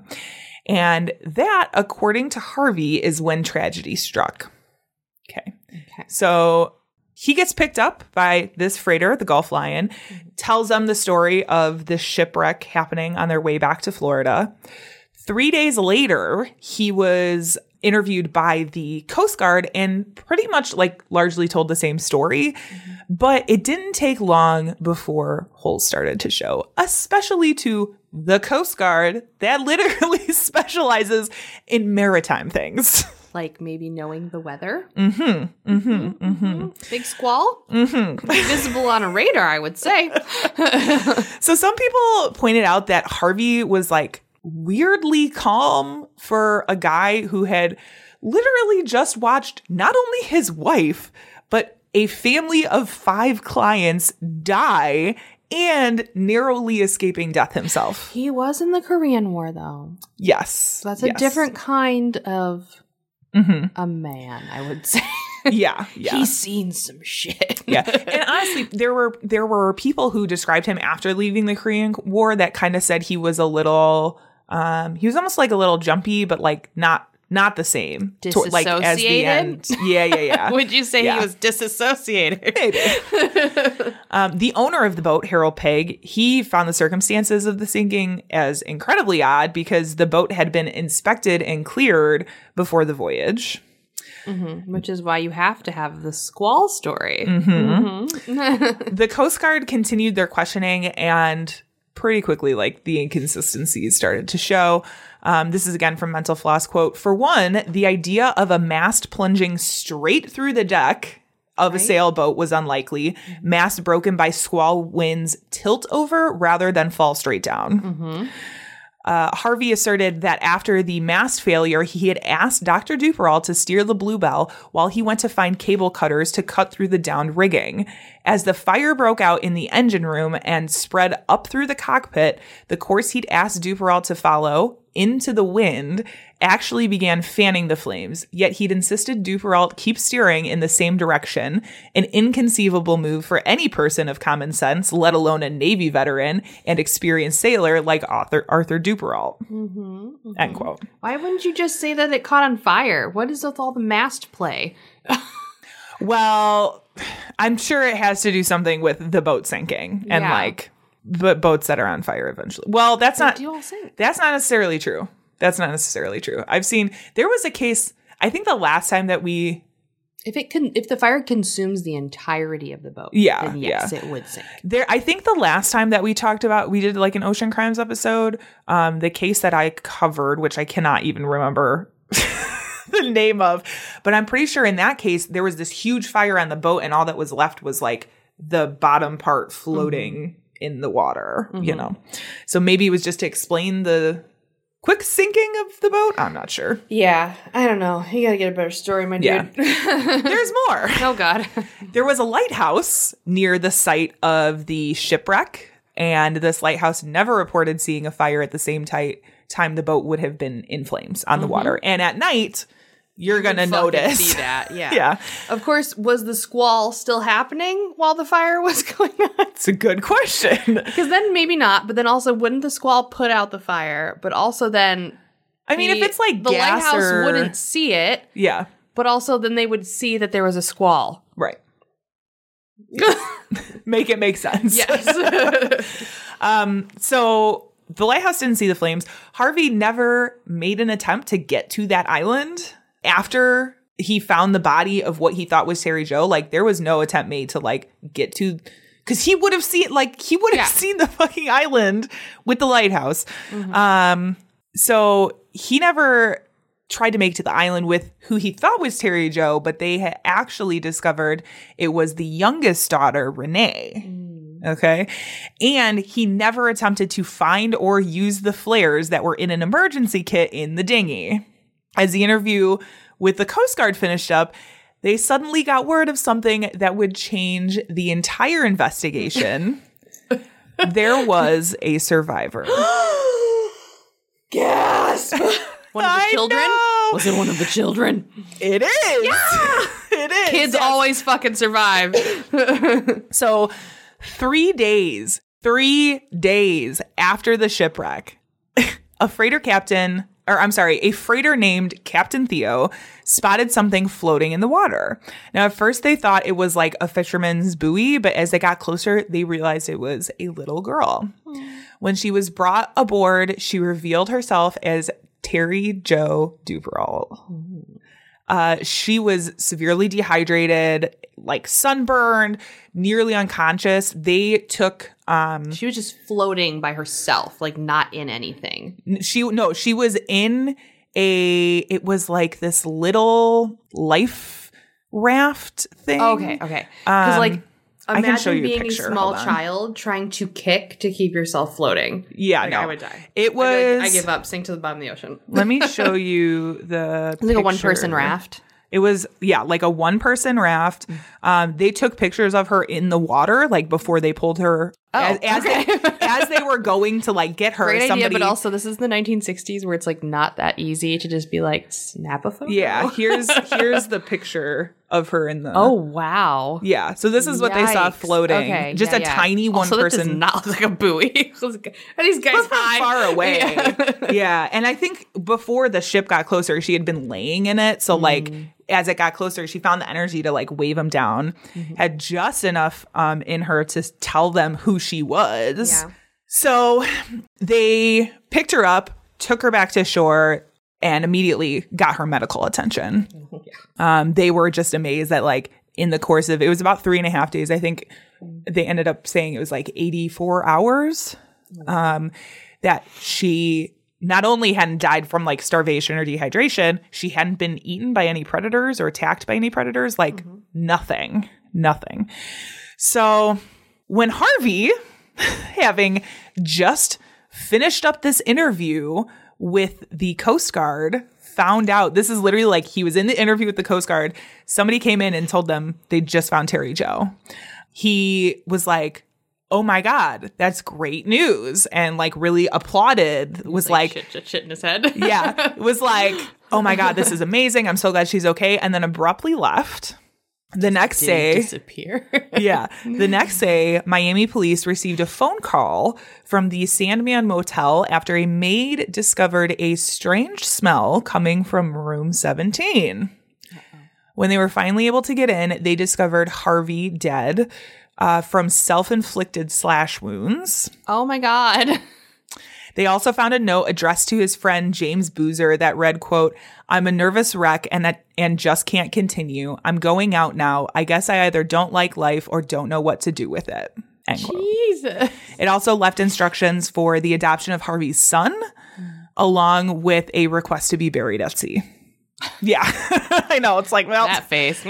And that, according to Harvey, is when tragedy struck. Okay. Okay. So he gets picked up by this freighter, the Gulf Lion, tells them the story of this shipwreck happening on their way back to Florida. Three days later, he was interviewed by the Coast Guard and pretty much like largely told the same story. Mm-hmm. But it didn't take long before holes started to show, especially to the Coast Guard that literally specializes in maritime things. Like maybe knowing the weather. Mm-hmm. Mm-hmm. Mm-hmm. Big squall. Mm-hmm. Visible on a radar, I would say. So some people pointed out that Harvey was like weirdly calm for a guy who had literally just watched not only his wife, but a family of five clients die and narrowly escaping death himself. He was in the Korean War, though. Yes. So that's a yes. different kind of mm-hmm. a man, I would say. Yeah, yeah. He's seen some shit. Yeah. And honestly, there were there were people who described him after leaving the Korean War that kind of said he was a little um he was almost like a little jumpy, but like not not the same. To- like as the end. Yeah, yeah, yeah. Would you say Yeah. he was disassociated? Maybe. um, the owner of the boat, Harold Pegg, he found the circumstances of the sinking as incredibly odd because the boat had been inspected and cleared before the voyage. Mm-hmm. Which is why you have to have the squall story. Mm-hmm. Mm-hmm. The Coast Guard continued their questioning, and pretty quickly, like, the inconsistencies started to show. Um, this is again from Mental Floss, quote, "For one, the idea of a mast plunging straight through the deck of right. a sailboat was unlikely. Mm-hmm. Mast broken by squall winds tilt over rather than fall straight down." Mm-hmm. Uh, Harvey asserted that after the mast failure, he had asked Doctor Duperall to steer the Bluebell while he went to find cable cutters to cut through the downed rigging. As the fire broke out in the engine room and spread up through the cockpit, the course he'd asked Duperall to follow, into the wind, actually began fanning the flames. Yet he'd insisted Duperall keep steering in the same direction, an inconceivable move for any person of common sense, let alone a Navy veteran and experienced sailor like Arthur, Arthur Duperall. Mm-hmm, mm-hmm. End quote. Why wouldn't you just say that it caught on fire? What is with all the mast play? Well, I'm sure it has to do something with the boat sinking and Yeah. like but boats that are on fire eventually. Well, that's They not do all sink. that's not necessarily true. That's not necessarily true. I've seen there was a case, I think the last time that we If it can, if the fire consumes the entirety of the boat, Yeah, then yes, yeah. it would sink. there I think the last time that we talked about, we did like an ocean crimes episode, um the case that I covered, which I cannot even remember the name of, but I'm pretty sure in that case there was this huge fire on the boat and all that was left was like the bottom part floating mm-hmm. in the water, mm-hmm. you know. So maybe it was just to explain the quick sinking of the boat. I'm not sure. Yeah, I don't know. You gotta get a better story, my Yeah. dude. There's more. Oh God. There was a lighthouse near the site of the shipwreck, and this lighthouse never reported seeing a fire at the same ti- time the boat would have been in flames on the Mm-hmm. water. And at night, you're going to Fucking notice. see that. Yeah. Yeah. Of course, was the squall still happening while the fire was going on? It's a good question. Because then maybe not, but then also wouldn't the squall put out the fire? But also then I mean, the- if it's like the gas lighthouse or- wouldn't see it, Yeah. but also then they would see that there was a squall. Right. Make it make sense. Yes. Um, so the lighthouse didn't see the flames. Harvey never made an attempt to get to that island after he found the body of what he thought was Terry Jo. Like, there was no attempt made to like get to, because he would have seen, like, he would have Yeah. seen the fucking island with the lighthouse. Mm-hmm. Um, so he never tried to make it to the island with who he thought was Terry Jo, but they had actually discovered it was the youngest daughter, Renee. Mm. Okay. And he never attempted to find or use the flares that were in an emergency kit in the dinghy. As the interview with the Coast Guard finished up, they suddenly got word of something that would change the entire investigation. There was a survivor. Gasp! One of the I children? know. Was it one of the children? It is. Yeah. It is. Kids Yes. always fucking survive. So three days, three days after the shipwreck, a freighter captain, or I'm sorry, a freighter named Captain Theo spotted something floating in the water. Now, at first they thought it was like a fisherman's buoy, but as they got closer, they realized it was a little girl. Mm. When she was brought aboard, she revealed herself as Terry Jo Duperall. Mm. Uh, she was severely dehydrated, like sunburned, nearly unconscious. They took, um, She was just floating by herself, like not in anything. she, no, she was in a, it was like this little life raft thing. Okay, okay. Because Um, like, I can show imagine you a being a picture. small Hold on. child trying to kick to keep yourself floating. Yeah, Like, no. I would die. It I'd be like, was, I give up. Sink to the bottom of the ocean. let me show you the It's like a one-person picture. raft. It was, yeah, like a one-person raft. Um, they took pictures of her in the water, like before they pulled her. Oh, as, as, okay. they, as they were going to like get her. Great somebody, idea, but also this is the nineteen sixties where it's like not that easy to just be like snap a photo. yeah. Here's here's the picture of her in the. Oh wow. yeah. So this is what they saw Yikes. floating. Okay, Just yeah, a yeah. tiny one Also, that does person. not look like a buoy. Are these guys But from high? far away. Yeah. Yeah. And I think before the ship got closer, she had been laying in it. So like Mm. as it got closer, she found the energy to like wave them down. Mm-hmm. Had just enough um in her to tell them who she was. Yeah. So they picked her up, took her back to shore, and immediately got her medical attention. Um, they were just amazed that like in the course of, it was about three and a half days. I think they ended up saying it was like eighty-four hours um, that she not only hadn't died from like starvation or dehydration, she hadn't been eaten by any predators or attacked by any predators, like mm-hmm. nothing, nothing. So when Harvey, having just finished up this interview with the Coast Guard, found out, this is literally like he was in the interview with the Coast Guard. Somebody came in and told them they just found Terry Jo. He was like, oh my God, that's great news. And like really applauded, was like, like shit, shit, shit in his head. Yeah. Was like, oh my God, this is amazing. I'm so glad she's okay. And then abruptly left. The next Didn't day, disappear. yeah. The next day, Miami police received a phone call from the Sandman Motel after a maid discovered a strange smell coming from room seventeen. Uh-oh. When they were finally able to get in, they discovered Harvey dead uh, from self-inflicted slash wounds. Oh my God. They also found a note addressed to his friend James Boozer that read, quote, I'm a nervous wreck and that and just can't continue. I'm going out now. I guess I either don't like life or don't know what to do with it. End quote. Jesus. It also left instructions for the adoption of Harvey's son, along with a request to be buried at sea. Yeah. I know. It's like, well. That face.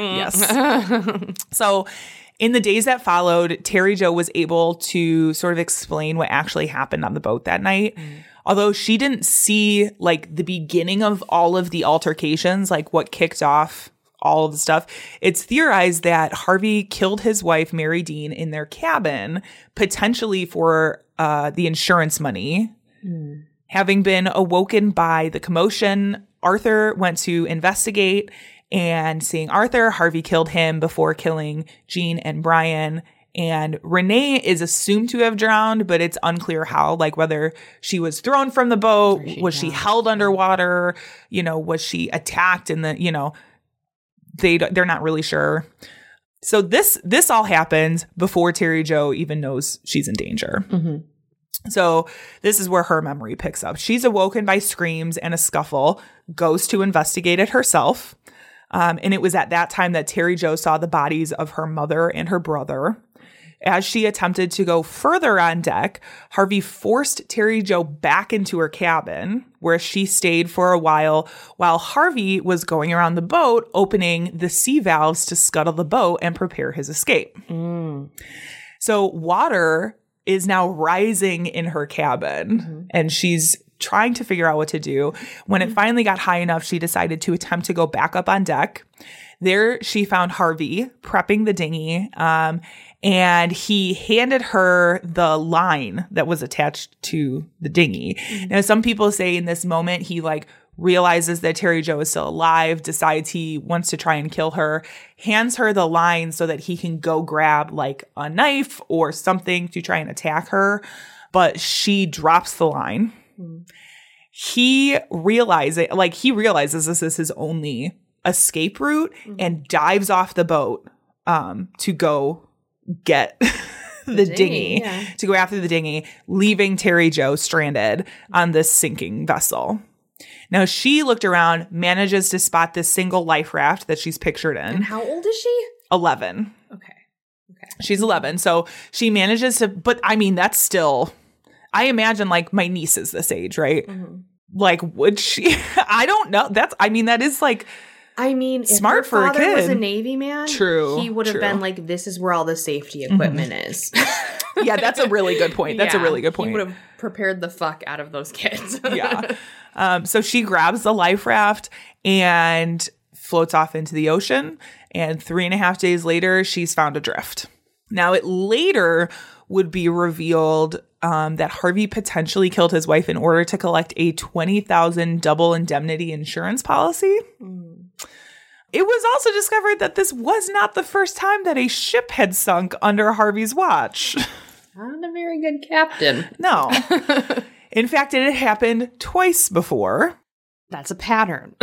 Yes. So in the days that followed, Terry Jo was able to sort of explain what actually happened on the boat that night. Mm. Although she didn't see like the beginning of all of the altercations, like what kicked off all of the stuff, it's theorized that Harvey killed his wife, Mary Dean, in their cabin, potentially for uh, the insurance money. Mm. Having been awoken by the commotion, Arthur went to investigate. And seeing Arthur, Harvey killed him before killing Jean and Brian. And Renee is assumed to have drowned, but it's unclear how, like whether she was thrown from the boat, she was she held underwater, you know, was she attacked in the, you know, they, they're not really sure. So this, this all happens before Terry Jo even knows she's in danger. Mm-hmm. So this is where her memory picks up. She's awoken by screams and a scuffle, goes to investigate it herself. Um, and it was at that time that Terry Jo saw the bodies of her mother and her brother. As she attempted to go further on deck, Harvey forced Terry Jo back into her cabin, where she stayed for a while, while Harvey was going around the boat, opening the sea valves to scuttle the boat and prepare his escape. Mm. So water is now rising in her cabin, mm-hmm. and she's trying to figure out what to do. When it finally got high enough, she decided to attempt to go back up on deck. There, she found Harvey prepping the dinghy, um, and he handed her the line that was attached to the dinghy. Mm-hmm. Now, some people say in this moment, he like realizes that Terry Jo is still alive, decides he wants to try and kill her, hands her the line so that he can go grab like a knife or something to try and attack her. But she drops the line. He realizes, like he realizes this is his only escape route, mm-hmm. and dives off the boat um, to go get the, the dinghy, dinghy yeah. to go after the dinghy, leaving Terry Jo stranded on this sinking vessel. Now she looked around, manages to spot this single life raft that she's pictured in. And how old is she? eleven. Okay. Okay. She's eleven. So she manages to, but I mean, that's still, I imagine like my niece is this age, right? Mm-hmm. Like, would she? I don't know. That's, I mean, that is like, I mean, smart if her for a father kid. was a Navy man, True, he would have true. been like, this is where all the safety equipment mm-hmm. is. Yeah, that's a really good point. That's yeah, a really good point. He would have prepared the fuck out of those kids. Yeah. Um, so she grabs the life raft and floats off into the ocean. And three and a half days later, she's found adrift. Now, it later would be revealed um, that Harvey potentially killed his wife in order to collect a twenty thousand dollars double indemnity insurance policy. Mm. It was also discovered that this was not the first time that a ship had sunk under Harvey's watch. Not a very good captain. No. In fact, it had happened twice before. That's a pattern.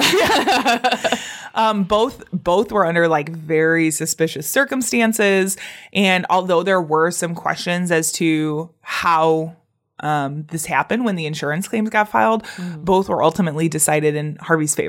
um, both both were under like very suspicious circumstances. And although there were some questions as to how um, this happened when the insurance claims got filed, mm. both were ultimately decided in Harvey's favor.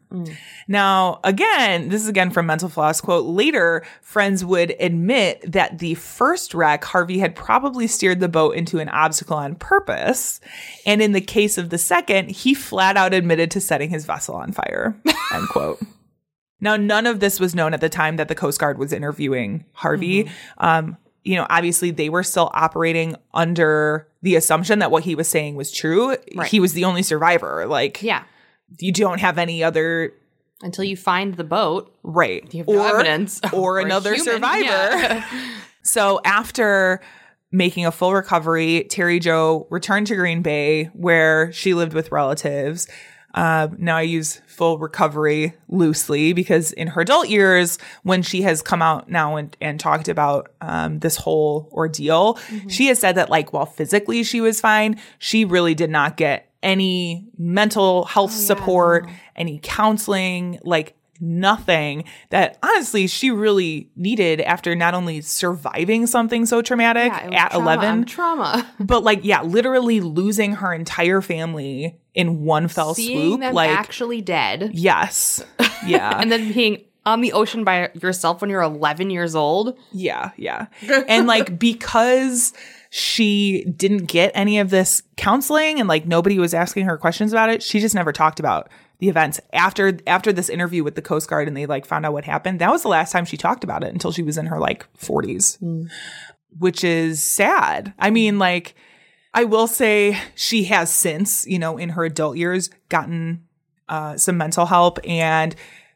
Mm. Now, again, this is again from Mental Floss, quote, later, friends would admit that the first wreck, Harvey had probably steered the boat into an obstacle on purpose. And in the case of the second, he flat out admitted to setting his vessel on fire, end quote. Now, none of this was known at the time that the Coast Guard was interviewing Harvey. Mm-hmm. Um, you know, obviously they were still operating under the assumption that what he was saying was true. Right. He was the only survivor. Like, Yeah. you don't have any other... Until you find the boat. Right. You have no or, evidence. Or, or another human. survivor. Yeah. So after making a full recovery, Terry Jo returned to Green Bay where she lived with relatives. Uh, now I use full recovery loosely because in her adult years, when she has come out now and, and talked about um, this whole ordeal, mm-hmm. she has said that like while physically she was fine, she really did not get any mental health oh, support, yeah, no. any counseling, like nothing that honestly she really needed after not only surviving something so traumatic yeah, at trauma eleven, trauma, but like, yeah, literally losing her entire family in one fell Seeing swoop. Them like actually dead. Yes. Yeah. And then being on the ocean by yourself when you're eleven years old. Yeah. Yeah. And like, because she didn't get any of this counseling and like nobody was asking her questions about it, she just never talked about the events after after this interview with the Coast Guard and they like found out what happened. That was the last time she talked about it until she was in her like forties, mm. which is sad. I mean, like, I will say she has since, you know, in her adult years gotten uh, some mental help and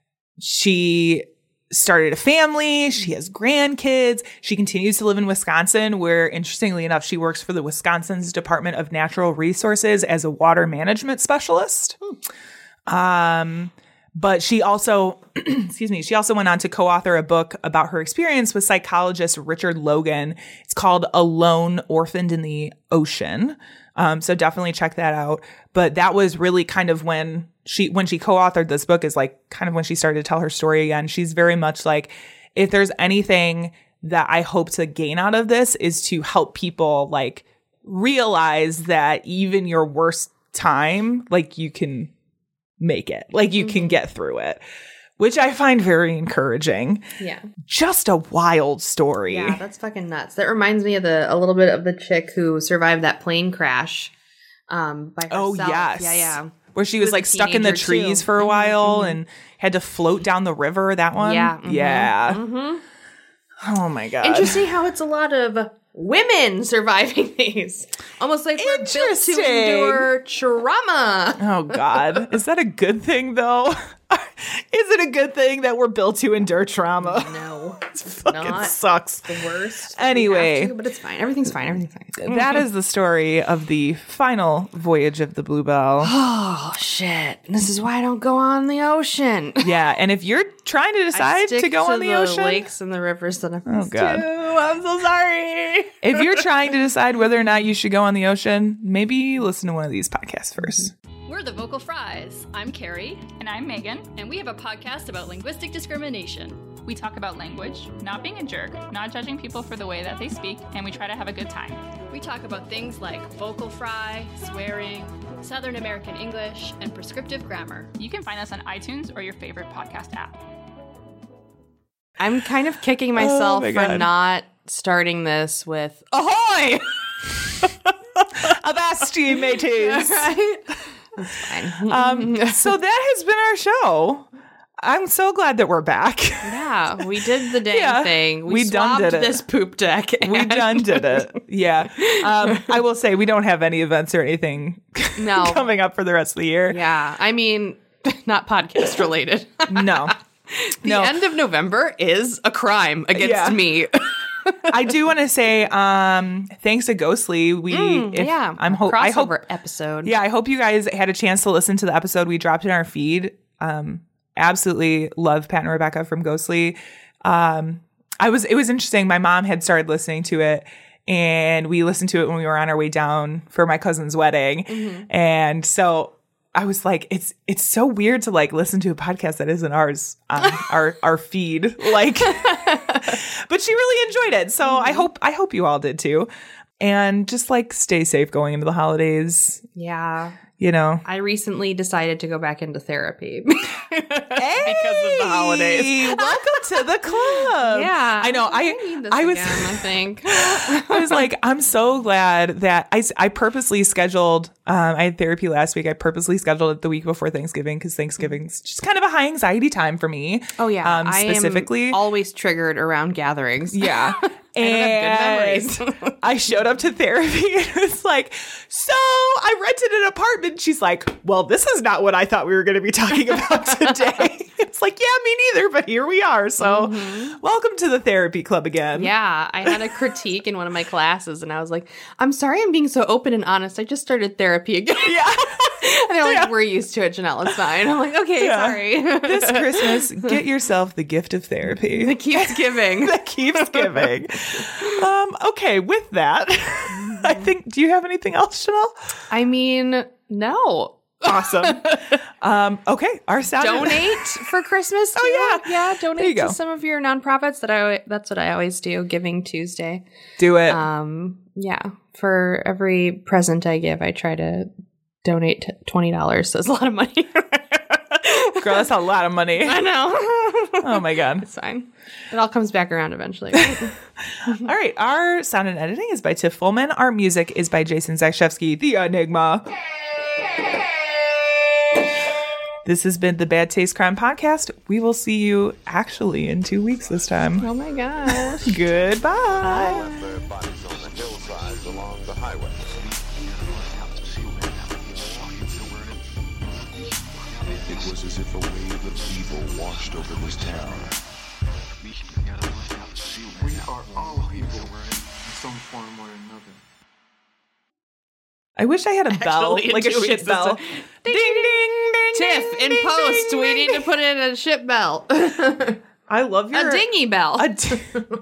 she started a family. She has grandkids. She continues to live in Wisconsin, where interestingly enough, she works for the Wisconsin's Department of Natural Resources as a water management specialist. Hmm. Um, but she also, excuse me, she also went on to co-author a book about her experience with psychologist Richard Logan. It's called Alone, Orphaned in the Ocean. Um, so definitely check that out. But that was really kind of when she, when she co-authored this book is like kind of when she started to tell her story again. She's very much like, if there's anything that I hope to gain out of this is to help people like realize that even your worst time, like you can make it, like you can get through it, which I find very encouraging. Yeah. Just a wild story. Yeah, that's fucking nuts. That reminds me of the a little bit of the chick who survived that plane crash um, by herself. Oh, yes. Yeah, yeah. Where she was, was like stuck in the trees too. for a while mm-hmm. and had to float down the river, that one? Yeah. Mm-hmm. Yeah. Mm-hmm. Oh, my God. Interesting how it's a lot of women surving these. Almost like we're built to endure trauma. Oh, God. Is that a good thing, though? Is it a good thing that we're built to endure trauma? No. It fucking not sucks. The worst. Anyway. To, but it's fine. Everything's fine. Everything's fine. That is the story of the final voyage of the Bluebell. Oh, shit. This is why I don't go on the ocean. Yeah. And if you're trying to decide to go to on the, the ocean. lakes and the rivers that I'm Oh, God. to. I'm so sorry. If you're trying to decide whether or not you should go on the ocean, maybe listen to one of these podcasts first. We're the Vocal Fries. I'm Carrie. And I'm Megan. And we have a podcast about linguistic discrimination. We talk about language, not being a jerk, not judging people for the way that they speak, and we try to have a good time. We talk about things like vocal fry, swearing, Southern American English, and prescriptive grammar. You can find us on iTunes or your favorite podcast app. I'm kind of kicking myself oh my for God. not starting this with ahoy! Avast ye mateys! Right? That's fine. um, so that has been our show. I'm so glad that we're back. Yeah, we did the dang yeah, thing. We, we done did it. this poop deck. We done did it. Yeah. Um, I will say we don't have any events or anything no. coming up for the rest of the year. Yeah. I mean, not podcast related. No. The no. end of November is a crime against yeah. me. I do want to say, um, thanks to Ghostly, we mm, if, yeah, I'm ho- crossover I hope episode. Yeah, I hope you guys had a chance to listen to the episode we dropped in our feed. Um, absolutely love Pat and Rebecca from Ghostly. Um, I was it was interesting. My mom had started listening to it, and we listened to it when we were on our way down for my cousin's wedding, mm-hmm. and so. I was like, it's it's so weird to like listen to a podcast that isn't ours on our our feed, like. But she really enjoyed it, so mm-hmm. I hope I hope you all did too, and just like stay safe going into the holidays. Yeah, you know. I recently decided to go back into therapy Hey, because of the holidays. Welcome to the club. Yeah, I know. I need this I was again, I think. I was like, I'm so glad that I, I purposely scheduled. Um, I had therapy last week. I purposely scheduled it the week before Thanksgiving because Thanksgiving's just kind of a high anxiety time for me. Oh yeah, um, I specifically am always triggered around gatherings. Yeah. And good I showed up to therapy and it was like, so I rented an apartment. She's like, well, this is not what I thought we were going to be talking about today. It's like, yeah, me neither, but here we are. So mm-hmm. Welcome to the therapy club again. Yeah, I had a critique in one of my classes and I was like, I'm sorry I'm being so open and honest. I just started therapy again. Yeah. And they're like, yeah. we're used to it, Janelle. It's fine. I'm like, okay, yeah. sorry. This Christmas, get yourself the gift of therapy. That keeps giving. That keeps giving. Um, okay, with that, I think, do you have anything else, Janelle? I mean, no. Awesome. Um, okay, our sound donate for Christmas too. Oh yeah, yeah. Donate to some of your nonprofits. That I that's what I always do. Giving Tuesday. Do it. Um, yeah. For every present I give, I try to donate twenty dollars. So it's a lot of money. Girl, that's a lot of money. I know. Oh my god, it's fine. It all comes back around eventually. All right, our sound and editing is by Tiff Fullman. Our music is by Jason Zakshevsky, the Enigma. This has been the Bad Taste Crime Podcast. We will see you actually in two weeks this time. Oh my gosh. Goodbye. It was as if a wave of evil washed over this town. We are all evil in some form or another. I wish I had a bell, Actually, like a shit it's bell. a- Ding, ding, ding, ding. Tiff, in ding, post, ding, we ding, need to put in a ship bell. I love your a dingy bell. A d-